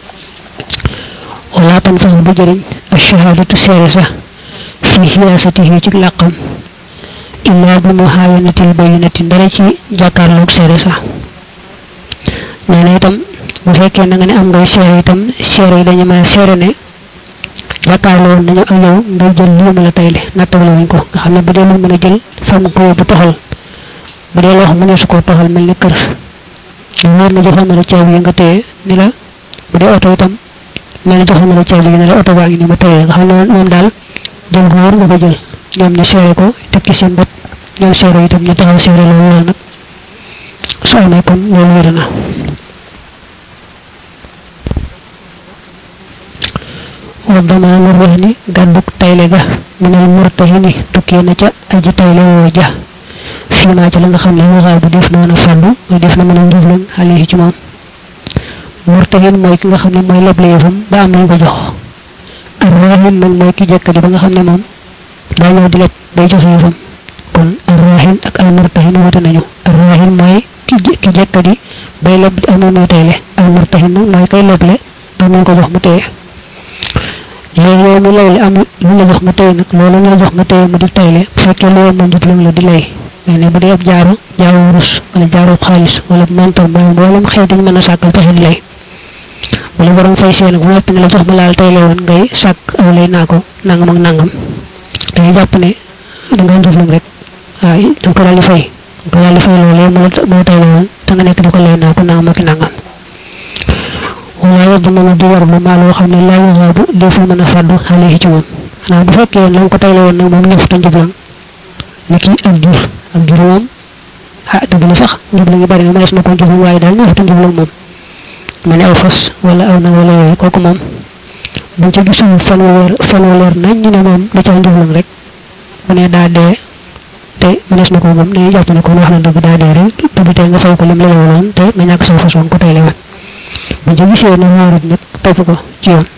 wala tan fa bu jëriñ ash-shahadatu seere sa fi hiyaasatihi ci làqam illa bi muhaayanatil bayyinati dara ci jàkkaarloog seere sa nee na itam bu fekkee na nga ne am ngay seere itam seere yi dañu mën a seere ne jàkkaarloo woon nañu ak yow ngay jël lii ma la tayle nattable wuñ ko nga xam ne bu dee lu mën a jël fam ko bu toxal bu dee loo xam ne su ko toxal mel ni kër ñu wóor na joxal na la caabi yi nga téye ni la bu dee oto itam mel ni joxal na la caabi yi ne la oto baa ngi ni ma tayle nga xam ne moom daal jël gu wóor nga ko jël ñoom ñu seere ko teg ci seen bët ñoom seere itam ñu taxaw seere loolu loolu nag su amee kon loolu wér na wa damaanu rahni gàdduk tayle ga minal murtahini tukkee na ca aji tayle woo ja fii maa ci la nga xam ne waxaa bu def na mën a fàddu mooy def na mën a njublan xale ci moom murtahin mooy ki nga xam ne mooy leble yëfam ba am lañ ko jox ar rahin nag mooy ki jëkkadi ba nga xam ne moom daa ñëw di leb day joxe yëfam kon ar rahin ak al murtahin wute nañu ar rahin mooy ki ki jëkkadi bay leb am na muy tayle al murtahin nag mooy kay leble am lañ ko jox mu téye léegi yow mi lay li am lu la jox nga téye nag loolu ñu la jox nga téye mu di tayle bu fekkee loolu ma njut la di lay mais ne bu dee ab jaaru jaaru wurus wala jaaru xaalis wala montor mooy mboolem xew dañ mën a sàkkal pexe di lay wala borom fay seen bu lépp ne la jox ma laal tayle woon ngay sàkk aw lay naa ko nangam ak nangam dañuy jàpp ne da nga njut rek waaye da nga ko daal di fay da nga ko daal di fay loolu moo tayle woon te nga nekk di ko lay naa ko nangam ak nangam wala yóbbu na di war lu maa loo xam ne laa waxaabu deful mën a fàddu xale ci moom xanaa bu fekkee woon la nga ko tayle woon nag moom ñëf te njublan ni kii ak jur ak jur moom ah dëgg la sax njublan yi bari na mënees na ko njublan waaye daal ñëf te njublan moom mel ne aw fas wala aw na wala yooyu kooku moom buñ ca gisul fan wu leer fan wu leer nañ ñu ne moom da caa njublan rek bu ne daa dee te mënees na ko moom dañuy jàpp ne kon wax na dëgg daa dee rek te du tee nga fay ko lim la yowloon te nga ñàkk sa fas woon ko tayle woon bu ñu gisee ne wóorut nag topp ko ci yoon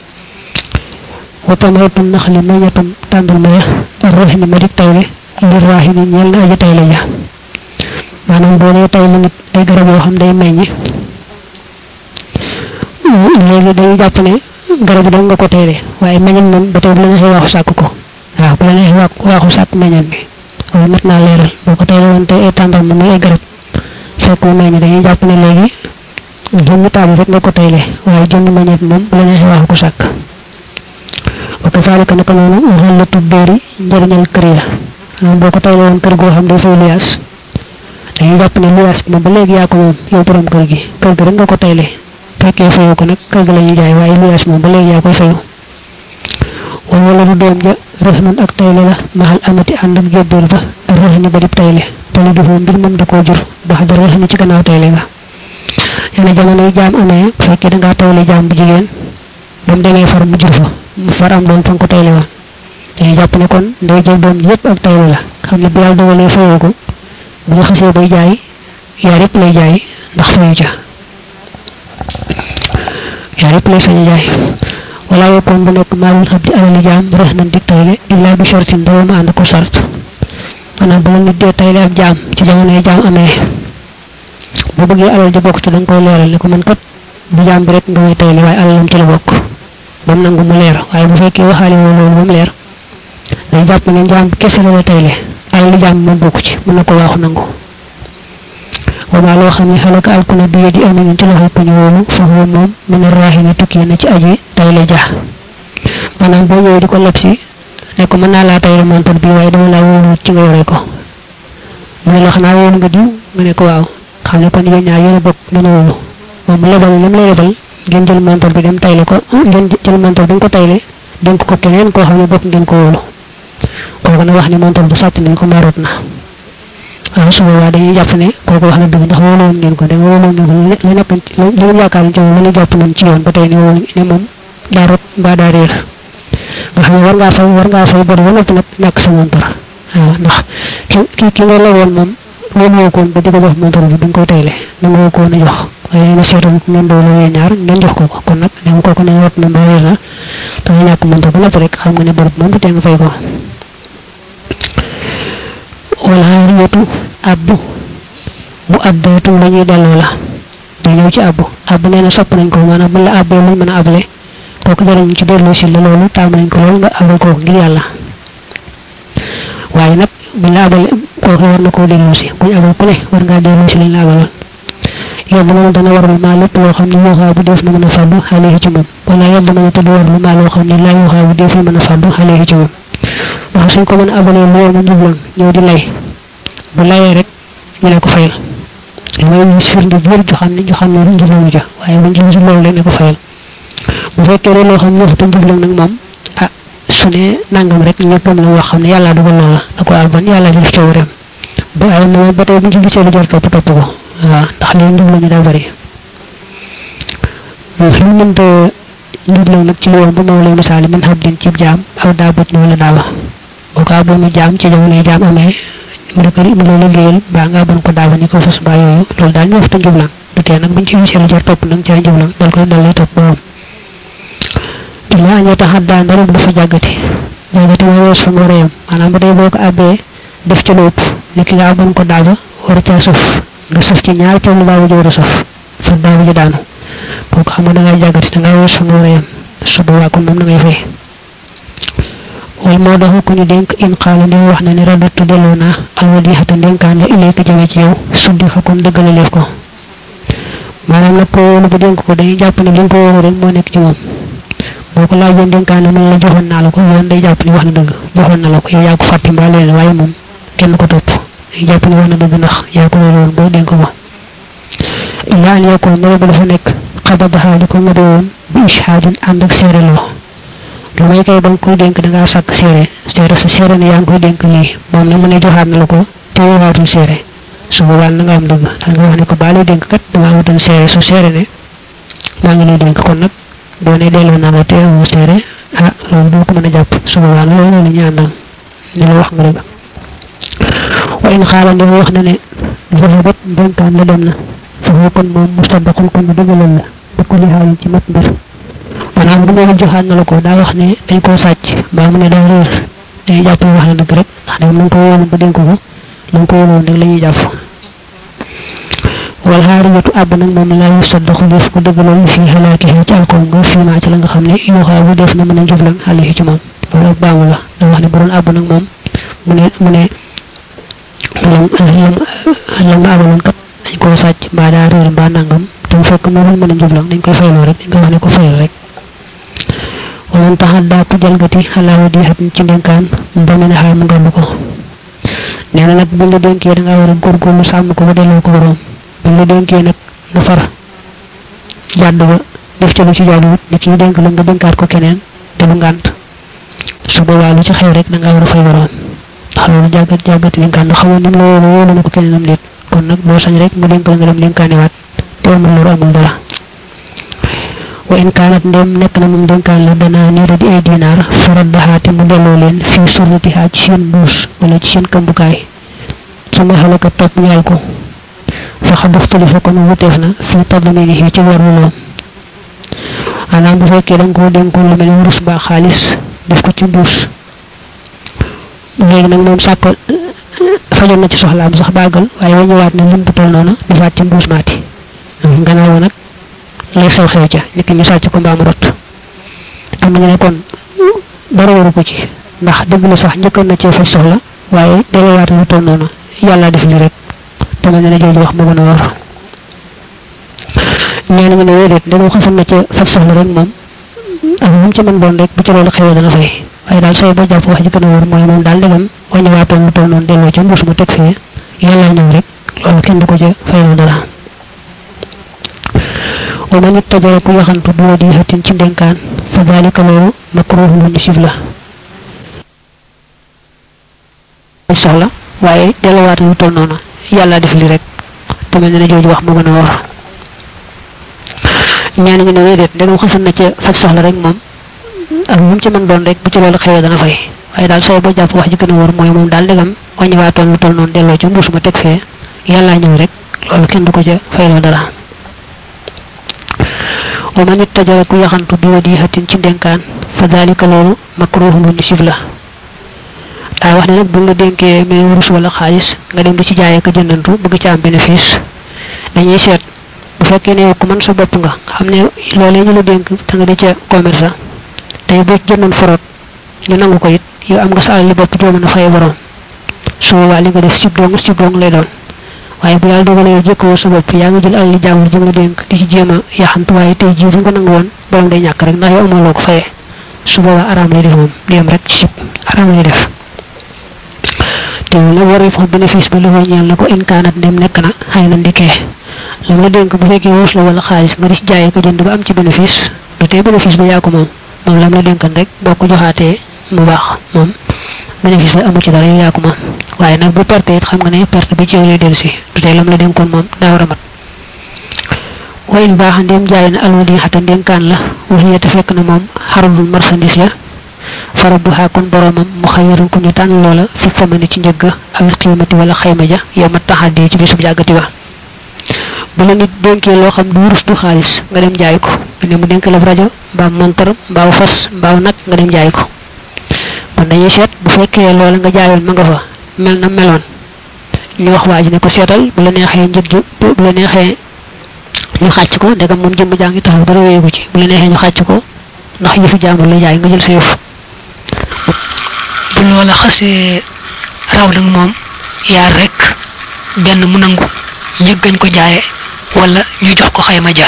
wata maytum nax li meññatum tàndal maya roxi ni ma dik tayle li raaxi ni ñeel na aji tayle ja maanaam boo dee tayle nit ay garab yoo xam day meññ léegi dañuy jàpp ne garab yi da nga ko tayle waaye meññan moom ba tey bu la neexee waaxu sàkk ko waaw bu la neexee waaxu sàkk meññan bi loolu mat naa leeral boo ko tayle woon te ay tàndal ma muy ay garab fekk mu meññ dañuy jàpp ne léegi jëmmi taabu rek nga ko tayle waaye jëmmi meññeet moom bu la neexee wax ko sàkk wa kazalika naka noonu xallatu béeri njëriñal kër ya maanaam boo ko tayle woon kër goo xam day fay luyaas dañuy jàpp ne luyaas bi moom ba léegi yaa ko moom yow borom kër gi kër gi rek nga ko tayle fekkee fayu ko nag kër gi la ñuy jaay waaye luyaas moom ba léegi yaa koy fayu wala du doom ja rëxnan ak tayle la maxal amati ànd ak jébbeel ba rëxni ba di tayle tali bi foofu mbir moom da koo jur bax da rëxni ci gannaaw tayle ga yana jamono jaam amé fekké da nga taylé jaam bu jigen bam démé far mu jur fa mu far am doon fa ko taylé wa dañu japp ne kon day jël doom yépp ak taylé la xamni bu yalla dogalé fayoo ko bu xasse bay jaay yaar yépp lay jaay ndax fayu ca yaar yépp lay sañu jaay wala yakun bu nek maalul xabdi alal jaam rahnan di taylé illa bi shartin daw ma and ko sart ana bu nit dé taylé ak jaam ci jamono jaam amé bu bëggé alal ja bokku ci dang koy léral ne ko man kat bu jaam bi rek nga may taylé way alalam ci la bokk bam nangu mu lér waye bu fekké waxali wo lolu bam lér day japp ne jaam kessé la taylé alal jaam mo bokku ci mu nako waxu nangu wama lo xamni halaka alkuna bi yadi amin ci loxo ko ñu wolu fa huwa mom min arrahimi tukki na ci aji taylé ja manam bo ñëw di ko lepsi ne ko mën naa laa taylé montor bi waaye dama laa wóolu ci nga yore ko mu ne la xanaa wóolu nga diw nga ne ko waaw xam ne kon yéen ñaar yéen a bokk mën a wóolu moom mu lebal lim lay lebal ngeen jël montor bi dem taylé ko ngeen jël montor bi nga ko taylé dénk ko keneen koo xam ne bokk ngeen ko wóolu kooku na wax ni montor bu sàcc nañ ko marot na waaw su boobaa dañuy jàpp ne kooku wax na dëgg ndax wóolu woon ngeen ko da nga wóolu ngeen ko li nekk li mu yaakaar ci moom la jàpp nañ ci yoon ba tey ne wóolu ne moom daa rot mbaa daa réer nga xam ne war ngaa fay war ngaa fay bari ba noppi nag ñàkk sa montor waaw ndax ki ki ki nga lewoon moom wóolu woo koon ba di ko jox montor bi bi nga koy taylé da nga ko woon a jox waaye nga seetoon ngeen doolu yee ñaar ngeen jox ko ko kon nag da nga kooku ne rot na mbaa réer na da nga ñàkk montor ba noppi rek xam nga ne bari moom bu tee nga fay ko wala riyatu abbu mu addatu lañuy delloo la da ñëw ci abbu abbu nee na sopp nañ ko maanaam bu la abbee lu mën a able kooku jariñ ci delloo si la loolu taam nañ ko loolu nga abal kooku ngir yàlla waaye nag bu la abal kooku war na koo delloo si kuñ abal ku ne war ngaa delloo si lañ la abal yedd na dana warul maa lépp loo xam ne waxaa bu def na mën a fàddu xale ci moom wala yedd na te du warul maa loo xam ne laa waxaa bu def na mën a fàddu xale ci moom wax suñ ko mën a abalee lu mu njublan ñëw di lay bu layee rek ñu ne ko fayal mooy ñu firnde bu wér ju xam ne ju xam ne njublan ja waaye bu njublu si loolu rek ne ko fayal bu fekkee rek loo xam ne ñëpp njublan nag moom ah su ne nangam rek ñëppam la wax xam ne yàlla dugal loola da ko alban yàlla di def coobareem ba ay moom ba tey bu ñu gisee lu jar topp topp ko waaw ndax li njublan ñu daa bari lu mënta njublan nag ci lu woon bu ma lay misaali man xam din ci jaam aw daa bët ni wala daawa boo ko abonu jaam ci jamono jaam amee mu ne ko li mu la liggéeyal ba nga bon ko daawa ni ko fas ba yooyu loolu daal ñu waxta njublan du tee nag buñ ci gisee lu jar topp nag ca njublan dal koy dal lay topp boom illa ñu tahadda ndarum dafa jagati jagati mo wess fa mo reem manam bu day boko abbe def ci lopp nek nga abon ko daawa wara ca suuf nga suuf ci ñaar ci lu baawu jëra suuf fa daawu ji daanu ko xam da nga jagati da nga wess fa mo reem su do wa ko mom da ngay fay wal mo do ko ñu denk in qala ni wax na ni radatu delona al wadihata denkan la ilayka jame ci yow suddi xakum deugal lef ko manam nak ko lu bu denk ko day japp ni li ko woro rek mo nek ci mom boko la jënd denkan man la joxon na la ko yoon day japp ni wax na deug joxon na la ko yow ya ko fatti mba leen waye mom kenn ko top day japp ni wax na deug ndax ya ko won bo denk ko illa an yakun mo bu dafa nek qabadaha li ko ngado bi ishhadin and ak serelo lu may kay bang koy denk da nga sak séré séré sa séré ni yang koy denk li mom na mëne joxat na la ko te waxatu séré su bo wal nga am deug da nga wax ni ko balé denk kat da nga wutal séré su séré ne ma ngi lay denk kon nak bo ne delo na la te mo séré ah lolu do ko mëna japp su bo wal lolu ni ñaanal ni la wax nga deug wa in xala ni wax na ne zahabat denkan la dem na fa kon mom mustadaqul kon deugalal la de ko li haali ci mat mbir manam bu ñu joxal na la ko da wax ne dañ ko sacc ba mu ne da reer day japp wax na deug rek ndax da mu ko wonu ba denk ko lu ko wonu nak lañuy japp wal hariyatu abna mom la yusaddaqu def ko deugalal fi halakihi ci alko nga fi ma ci la nga xamne yu xawu def na mëna jublan halihi ci mom lolu baamu la da wax ne bu doon ab nak mom mu ne mu ne lam lam lam abalon kat dañ ko sacc ba da reer ba nangam te fekk mo mëna jublan dañ koy faylo rek dañ ko wax ne ko fayal rek won tahadda ku jalgati halawa di hat ci denkan damina ha mu ngam ko neena nak bu la denké da nga wara gor gor lu sam ko delo ko borom bu la denké nak nga far jadd ba def ci lu ci jaddu ni ki denk la nga denkat ko keneen te lu ngant su bo walu ci xew rek da nga wara fay borom xalu jagat jagat ni ngant xawu ni lo wolu ko keneenam nit kon nak bo sañ rek mu denk la nga dem denkani wat te amul lor amul dara wa in kanat ndem nek na mum denkan la dana ni di ay dinar faraddaha te mu delo len fi surutiha ci seen bus wala ci seen kambukay sama halaka top ñal ko fa xabaxtali fa kon wuteef na fi tadminihi ci waru lo anam bu fekke dang ko den ko lu mel wurus ba xaliss def ko ci bus léegi nak mom sakko fajon na ci soxlaam sax bagal waye wañu wat na lim bu tol nona defaat ci mbuus maati gannaaw nak lay xew xew ca nek ñu sacc ko mbam rot am ñu ne kon dara waru ko ci ndax deug la sax ñëkkal na ci fa soxla waye delu wat lu tol nona yalla def li rek te ma ne jooju wax mo gëna war ñaan ñu ne wédé dañu xassal na ci fa soxla rek mom ak mu ci man doon rek bu ci lolu xewé dana fay waye dal say bo japp wax ji gëna war moy mom dal degam wañu watal lu tol non delo ci mbuus mu tek fi yalla ñew rek lolu kenn du ko ci fayal dara wa man ittajara ku yaxantu bu wadi hatin ci denkan fa dalika lolu makruhu lu nisif la soxla waye delo wat lu tol nona yalla def li rek te mel na joju wax mo gëna war ñaan ñu ne wédé dañu xassal na ci fa soxla rek mom ak mu ci man doon rek bu ci lolu xewé dana fay waye dal say bo japp wax ji gëna war moy mom dal degam wañu watal lu tol non delo ci mbuus ma tek fe yalla ñew rek lolu kenn du ko ci faylo dara wa man ittajara ku yaxantu bi wadi hatin ci denkan fa dalika lolu makruhu lu nisif la ay wax ne nak bu la denké me wurus wala xaliss nga dem di ci jaay ak jëndantu bëgg ci am bénéfice dañuy sét bu fekké né ku man sa bop nga xamné lolé ñu la denk ta nga di ci commerce tay bu jëndon forot ñu nangu ko it yow am nga sa li bop do mëna fay borom su wali nga def ci dong ci dong lay doon waye bu yalla dogalé jëkko sa bop ya nga jël al li jaamul jëm denk di ci jema yaxantu waye tay ji nga nangu won borom day ñak rek ndax yow amoo loko fayé su boba aram lay def mom dem rek ci aram lay def te la waré fa bénéfice ba la ñal nako in kanat dem nek na hayna ndiké lam la denk bu fekké wos la wala xaliss nga di jaay ko jënd ba am ci bénéfice du té bénéfice ba ya ko mom mom lam la denkan rek boko joxaté mu bax mom bénéfice amu ci dara ya ko mom waye nak bu perte xam nga né perte bi ci lay delsi du té lam la denkon mom da wara mat way baax ndem jaay na alwadi hata denkan la wahiya ta fekk na mom harul marchandise ya farabuha kon boromam mukhayyarun ko ñu tan lola fi famani ci ñëgg ak qiyamati wala xayma ja yowma tahaddi ci bisub jagati wa bu la nit denké lo xam du wurus du xaliss nga dem jaay ko ne mu denk la radio ba montar ba fas ba nak nga dem jaay ko kon dañuy sét bu fekké lola nga jaayoon ma nga fa melna melon ñu wax waaji ne ko sétal bu la nexé ñëg ju bu la nexé ñu xacc ko daga mom jëm jangi taxaw dara wéyu ci bu la nexé ñu xacc ko ndax yëfu jaamul la jaay nga jël sa yëf bu loola xasse raw nak mom yaar rek ben mu nangu ñëggañ ko jaaye wala ñu jox ko xayma ja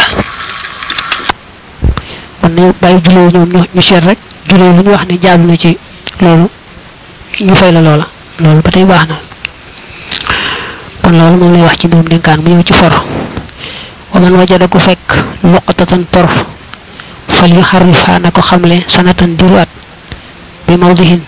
kon ñu bay julé ñom ñu xéer rek julé lu ñu wax ni jaalu na ci lolu ñu fay la loola lolu batay baxna kon lolu mo lay wax ci mom denkan mu ñew ci for wa man wajada ku fekk luqatan tor fal yuharrifa nako xamle sanatan diruat bi mawdihin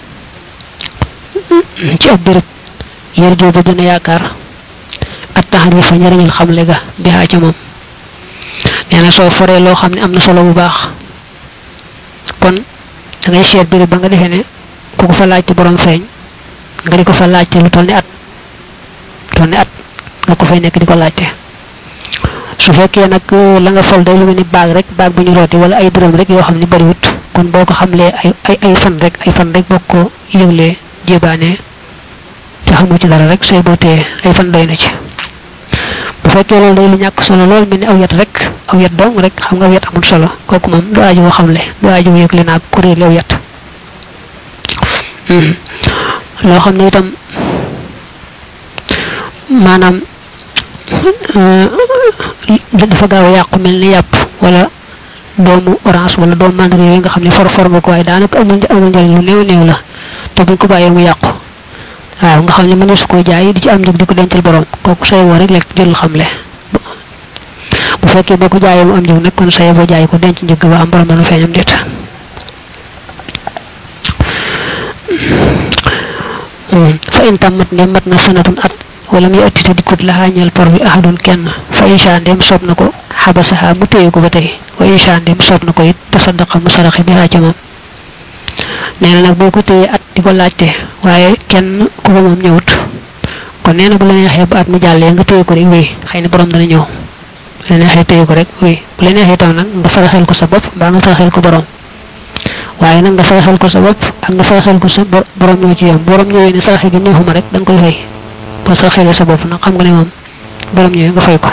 ci ab birab yarjo ba dina yaakar at tahrifa ñariñul xamle ga bi ha ci mom neena so foré lo xamni amna solo bu baax kon da ngay xéet birab ba nga defé né ku ko fa laaj ci borom feñ nga diko fa laaj lu tolni at tolni at nga ko fay nek diko laajte su fekkee nak la nga fol day lu melni baag rek baag bu ñu roti wala ay dërëm rek yo xamni bari wut kon boko xamlé ay ay ay fan rek ay fan rek boko yëglé jébané ci xamu ci dara rek say boté ay fan doy na ci bu fekkee lool day lu ñak solo lool melni aw yat rek aw yat dong rek xam nga yat amul solo koku mom do aju xamlé do aju yëglé na ko réel yow yat hmm lo xamni tam manam dafa gaaw yaqku melni yap wala doomu orange wala doom mandri yi nga xamni for for mako way danaka amul amul njal lu neew neew la te buñ ko baye mu yaqku waaw nga xamni mëna su ko jaay di ci am jëg diko dental borom koku say wo rek lek jël xamle bu fekke bako jaay mu am jëg nak kon say bo jaay ko denc jëg ba am borom mëna feñam det fa in tamat nemat na sanatun at wala mi attita dikut la hañal por bi ahadun kenn fa insha dem sob nako xabasaha mu téye ko ba tey wa insha dem soob na ko it tasaddaqa mu saraxe bi ci moom nee na nag boo ko téye at di ko laajte waaye kenn ku ko moom ñëwut kon nee na bu la neexee ba at mu jàllee nga téye ko rek wéy xëy na borom dana ñëw bu la neexee téye ko rek wéy bu la neexee tam nag nga saraxel ko sa bopp mbaa nga saraxel ko borom waaye nag nga saraxel ko sa bopp ak nga saraxel ko sa borom ñoo ci yam borom ñëwee ne saraxe gi neexuma rek da nga koy fay boo saraxelee sa bopp nag xam nga ne moom borom ñëwee nga fay ko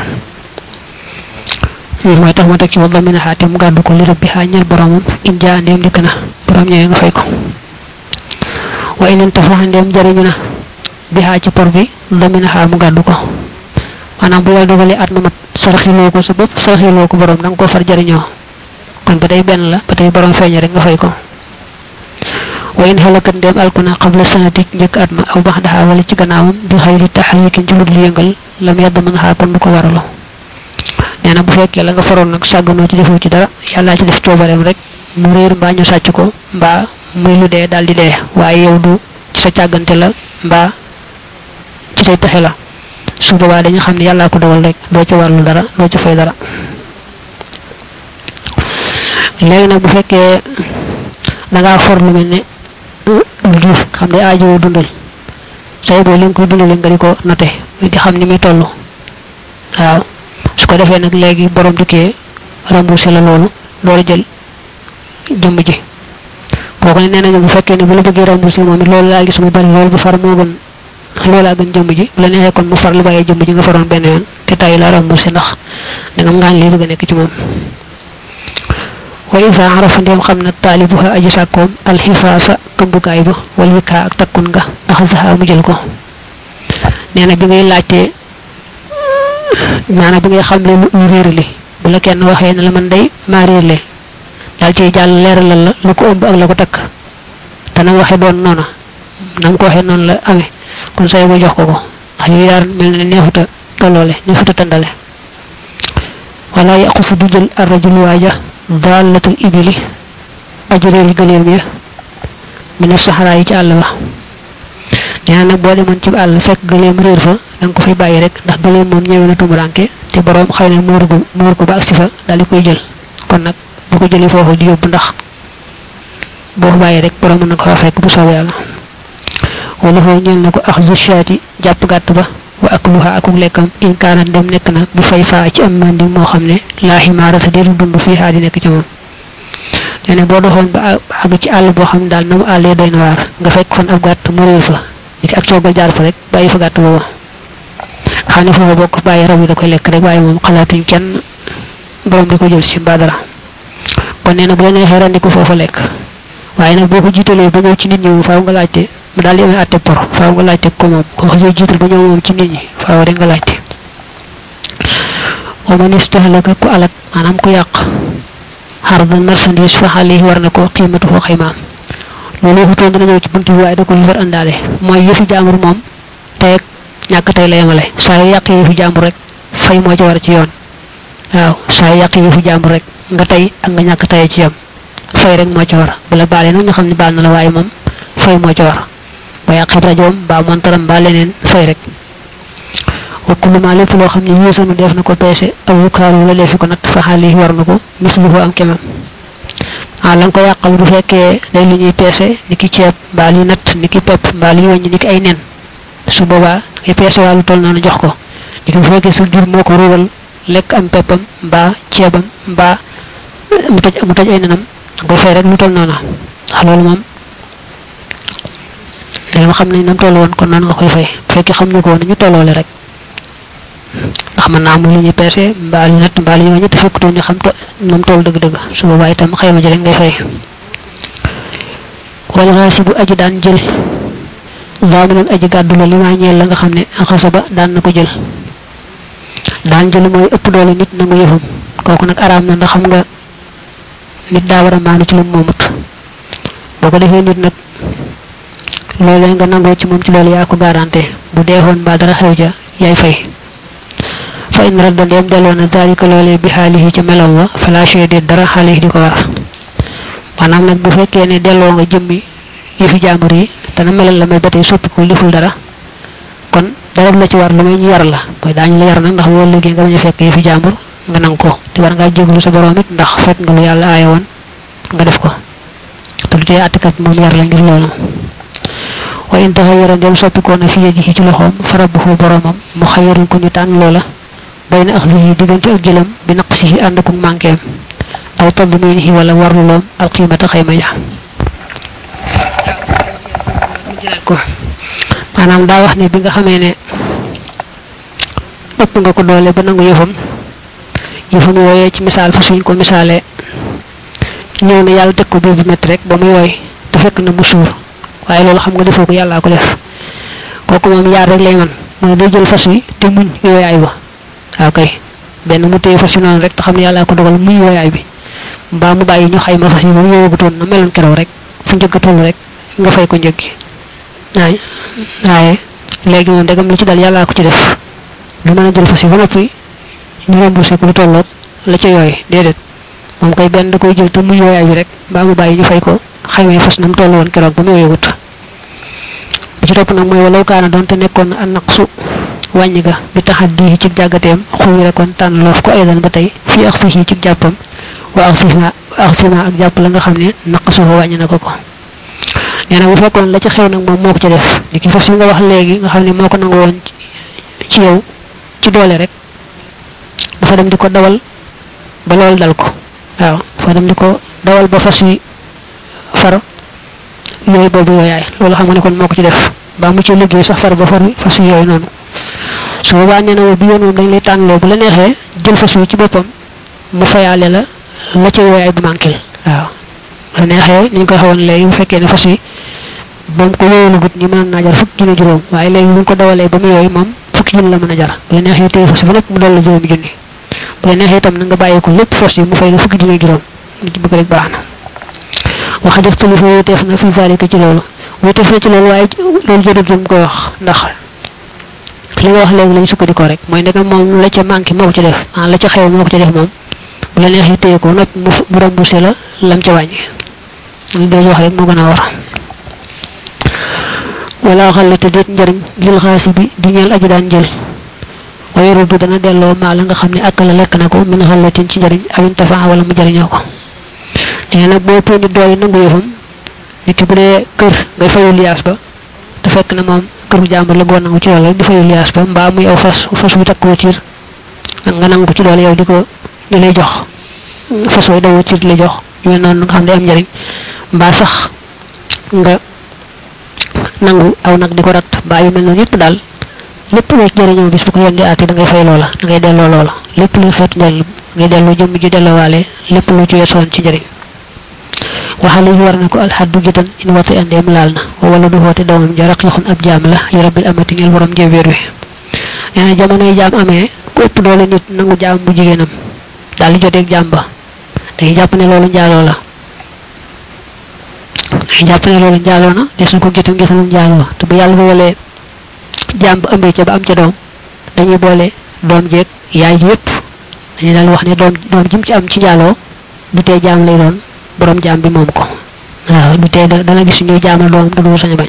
lii mooy tax ma teg ci wàllu mi naxaate mu gàddu ko li rabbi xaa ñeel boromam in jaa ndeem dikk na borom ñëwee nga fay ko wa in tafaxa ndeem jariñu na bi xaa ci por bi la mi naxaa mu gàddu ko maanaam bu yàlla dogalee at ma mat saraxiloo ko sa bopp saraxiloo ko borom da nga koo far jariñoo kon ba tey benn la ba tey borom feeñe rek nga fay ko wa in halakat ndeem alkuna qabla sanati njëkk at ma aw bax daxaa wala ci gannaawam bi xayri taxalikin ci lu dul yëngal lam yàdd mën xaa kon du ko waralu nee na bu fekkee la nga faroon nag sàgganoo ci defoo ci dara yàllaa ci def coobareem rek mu réer mbaa ñu sàcc ko mbaa muy lu dee daal di dee waaye yow du ci sa càggante la mbaa ci say pexe la su boobaa dañu xam ne yàllaa ko dogal rek doo ci warlu dara doo ci fay dara léegi nag bu fekkee da ngaa for lu mel ne lu jur xam ne aajowoo dundal say boo li nga koy dundale nga di ko note di xam ni muy toll waaw su ko defee nag léegi borom dikkee remboursé la loolu loolu jël jëmm ji kooku ne nee nañu bu fekkee ne bu la bëggee remboursé moom it loolu laa gis mu bari loolu bu far moo gën loolaa gën jëmm ji bu la neexee kon mu far lu bàyyee jëmm ji nga faroon benn yoon te tay la remboursé ndax da nga ngaan lii bëgg a nekk ci moom wa isa arafa ndem xam na taalibuha aji sàkkoom alxifaasa këmbukaay ba wal wikaa ak takkun nga axasaha mu jël ko nee na bi ngay laajtee maanaam bi ngay xam le lu réer li bu la kenn waxee ne la man day maa réer le daal ciy jàll leeralal la lu ko ëmb ak la ko takk te na waxee doon noona na mu ko waxee noonu la amee kon say ba jox ko ko ndax yu yaar mel ne neexuta tolloole neexuta tàndale wala yaqusu du jël arrajul waaja daalatul ibili aju réer gëleem ya mu ne saxaraa yi ci àll ba nee na nag boo demoon ci àll fekk gëleem réer fa da nga ko fay bàyyi rek ndax gëleem moom ñëwee na tumuranke te borom xëy na muur ko muur ko ba agsi fa daal di koy jël kon nag bu ko jëlee foofu di yóbbu ndax boo ko bàyyi rek borom mën na ko fa fekk bu soobee yàlla wala foofu ñeel na ko axzu shaati jàpp gàtt ba wa akluha akuk lekkam in kaanat dem nekk na bi fay faa ci am mandi moo xam ne laa ximaarata deedu dund fii xaa di nekk ci moom nee na boo doxoon ba àgg ci àll boo xam ne daal na mu àllee doy na waar nga fekk fan ab gàtt mu réer fa nit ak coogal jaar fa rek bàyyi fa gàtt booba xam ne foofa bokk bàyyi rab yi da koy lekk rek waaye moom xalaatuñ kenn borom di ko jël si mbaa dara kon nee na bu la neexee rendi ko foofa lekk waaye nag boo ko jiitalee ba ñëw ci nit ñi faaw nga laajte mu daal di amee atte por faaw nga laajte ko moom ko xasee jiital ba ñëw moom ci nit ñi faaw rek nga laajte wa man istahlaka ku alak maanaam ku yàq xardan marchandise fa xale yi war na ko xiimatu foo xaymaam loolu waxutoon dana ñëw ci buntu bi waaye da ko far àndaale mooy yëfi jàmbur moom tey ñàkk tey la yemale saa yu yàq yëfi jàmbur rek fay moo ci war ci yoon waaw saa yu yàq yëfi jàmbur rek nga tey ak nga ñàkk tey ci yam fay rek moo ci war bu la baalee nag ñu xam ne baal na la waaye moom fay moo ci war ba yàqib rajoom ba montaram ba leneen fay rek wa kullu ma lépp loo xam ne yéesanu def na ko peese aw yukaaru la leefi ko nat fa xale yi war na ko misluhu am kemam ah la nga ko yàqal bu fekkee day lu ñuy peese ni ki ceeb mbaa lu natt ni ki pepp mbaa lu wàññi ni ki ay nen su boobaa ngay peese waa lu toll noonu jox ko ni ki bu fekkee sa jur moo ko ruural lekk am peppam mbaa ceebam mbaa mu toj mu toj ay nenam nga koy fay rek lu toll noonu ndax loolu moom léegi xam nañ nam toll woon kon noonu nga koy fay bu fekkee xam ñu ko woon ñu tolloole rek ndax mën naa am lu ñuy peese mbaa lu natt mbaa lu ñu te fekkutoon ñu xam nam toll dëgg-dëgg su boobaa itam xayma ji rek ngay fay wala xaasi bu aji daan jël daa mënoon aji gàddu la li maa ñeel la nga xam ne xasa ba daan na ko jël daan jël mooy ëpp doole nit nangu yëfam kooku nag araam na ndax xam nga nit daa war a maanu ci lu moomut boo ko defee nit nag loolu nga nangoo ci moom ci loolu yaa ko garanté bu deexoon mbaa dara xew ja yaay fay fa in radda dem delloo na daalika loolee bi xaalihi ca melaw wa fala shay de dara xaalihi di ko war maanaam nag bu fekkee ne delloo nga jëmmi yëfi jàmbur yi dana melal la may ba tey soppi ko liful dara kon dara la ci war lu may ñu yar la mooy daañu la yar nag ndax boo liggéey nga bañ a fekk yëfi jàmbur nga nang ko te war nga jéglu sa borom it ndax fekk nga lu yàlla aaye woon nga def ko te du tee attikat moom yar la ngir loolu wa in taxayyara ndem soppikoo na fi yadihi ci loxoom fa rabbuhu boromam mu xayyarun ko ñu tànn loola bayna axlihi diggante ak jëlam bi naqsihi ànd ak mankeem aw tadminihi wala warluloom alqiimata xayma ja ko maanaam daa wax ne bi nga xamee ne ëpp nga ko doole ba nangu yëfam yëfam yooyee ci misaal fa suñ ko misaalee ñëw na yàlla teg ko boobu métti rek ba muy woy te fekk na mu suur waaye loolu xam nga defoo ko yàllaa ko def kooku moom yaar rek lay man mooy day jël fas yi te muñ yooyaay ba waaw kay benn mu téye fas yi noonu rek te xam ne yàllaa ko dogal muñ yooyaay bi mbaa mu bàyyi ñu xayma fas yi ba mu yóbbutoon na meloon keroog rek fu njëkk toll rek nga fay ko njëkki waaye waaye léegi moom dagam li ci dal yàllaa ko ci def du mën a jël fas yi ba noppi ñu remboursé ko lu tolloog la ca yooy déedéet moom koy benn da koy jël te muy yooyaay bi rek mbaa mu bàyyi ñu fay ko xaymee fas na mu toll woon keroog ba mu yooyewut bi ci topp nag mooy walaw kaana doon te nekkoon na an naqsu wàññi ga bi taxat di ci jàggateem xuy rek kon tànn loof ko aydan ba tey fii ak fii ci jàppam wa ak fima ak fima ak jàpp la nga xam ne naqsuhu wàññi na ko ko nee na bu fekkoon la ci xew nag moom moo ko ci def ni ki fas yi nga wax léegi nga xam ne moo ko nangu woon ci yow ci doole rek dafa dem di ko dawal ba loolu dal ko waaw dafa dem di ko dawal ba fas yi far yooyu boobu yooyaay loolu xam nga ne kon moo ko ci def ba mu ci liggéey sax far ba far fas yooyu noonu su boobaa nee na bi yoon moom dañ lay tànnloo bu la neexee jël fas yi ci boppam mu fayaale la la ca yooyaay bu manqué waaw la neexee ni ñu koy xawoon léegi bu fekkee ne fas yi ba mu ko yooyu gut ñi mën naa jar fukki junni juróom waaye léegi bu ñu ko dawalee ba mu yooyu moom fukki junni la mën a jar bu la neexee téye fas yi ba nekk mu dolli juróomi junni bu la neexee itam na nga bàyyi ko lépp fas yi mu fay la fukki junni juróom li ci bëgg rek baax na waxa def tuli fa wéeteef na fi zalika ci loolu wéeteef na ci loolu waaye loolu jërëjëf mu koy wax ndax li nga wax léegi lañ sukkandikoo rek mooy ndegam moom la ca manqué moo ko ci def ah la ca xew moo ko ci def moom bu la neexee téye ko nag mu remboursé la lam ca wàññi li doon wax rek moo gën a war wala xal te déet njëriñ lil xaasi bi di ñeel aji daan jël waaye rudu dana delloo maa la nga xam ne ak la lekk na ko min xalatin ci njëriñ awin tafa wala mu jëriñoo ko nee nag boo poni doole nangu yëfam nit ki bu dee kër ngay fayu liyaas ba te fekk na moom këru jàmbur la goo nangu ci loolu rek di fayu liyaas ba mbaa muy aw fas fas wu takkoo ciir nga nangu ci doole yow di ko di lay jox fas way dawoo ciir di lay jox yu noonu nga xam ne am njëriñ mbaa sax nga nangu aw nag di ko rat mbaa yu mel noonu yëpp daal lépp loo jëriñoo bis bu ko yoon di àtte da ngay fay loola da ngay delloo loola lépp lu xeet njëriñ ngay delloo jëmm ji delloowaale lépp lu ci weesoon ci njëriñ waxale yi war na ko alxaddu jitan in wati andeem laal na wala du woote doomam ja raqiixun ab jaam la yu rabbil amati ngeel borom jëbeer wi nee na jamonoy jaam amee ku ëpp doole nit nangu jaam bu jigéenam daal di joteeg jaam ba day jàpp ne loolu njaaloo la day jàpp ne loolu njaaloo na des na ko gitam gisanam njaaloo te bu yàlla boolee jaam ba ëmbee ca ba am ca doom dañuy boole doom jeeg yaay ji yëpp dañuy daal wax ne doom doom jim ci am ci njaaloo du tee jaam lay doon borom jaam bi moom ko waaw du tee dana gis ñuy jaamal doomam te du sañ a bañ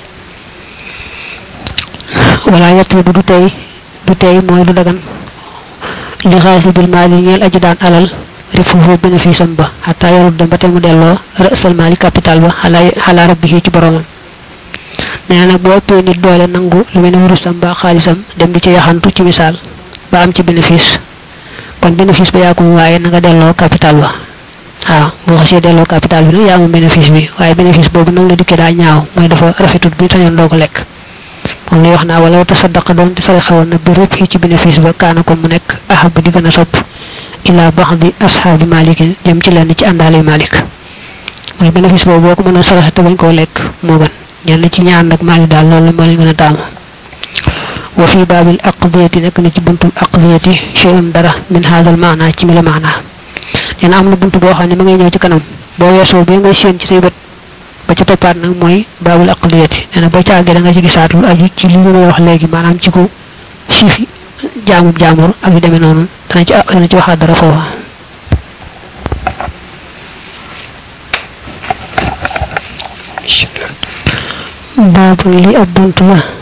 wala yett bu du tey du tey mooy du dagan li xaasi bil maali ñeel aji daan alal rek foofu bénéfice am ba xataa yarut dem ba te mu delloo rësal maali capital ba xalaa xalaa rabbi ci boromam nee na nag boo ëppee nit doole nangu lu mel ne wurusam ba xaalisam dem di ci yaxantu ci misaal ba am ci bénéfice kon bénéfice ba yaa ko waaye na nga delloo capital ba waaw boo xasee delloo capital bi nag yaa moom bénéfice bi waaye bénéfice boobu nag la dikkee daa ñaaw mooy dafa rafetut bi tañoon doo ko lekk moom lay wax naa wala tasaddaqa doon te sare xawoon na bi rëpp yi ci bénéfice ba kaana ko mu nekk ahab di gën a sopp ila baxdi ashaabi malikin jëm ci lenn ci àndaale malik mooy bénéfice boobu boo ko mën a saraxe te bañ koo lekk moo gën ñenn ci ñaan nag malik daal loolu moo leen gën a taamu wa fi baabil aqdiyati nekk na ci buntum aqdiyati shay'un dara min haadal maana ci mi la maana nee na am na buntu boo xam ne ma ngay ñëw ci kanam boo weesoo bi ngay séen ci say bët ba ca toppaat nag mooy baabul aqliyati nee na boo ca àggee da nga ci gisaat lu aju ci li ñu wax léegi maanaam ci ko siif jaamu jaamur ak yu demee noonu dana ci dana ci waxaat dara foofa baabul li ab buntu la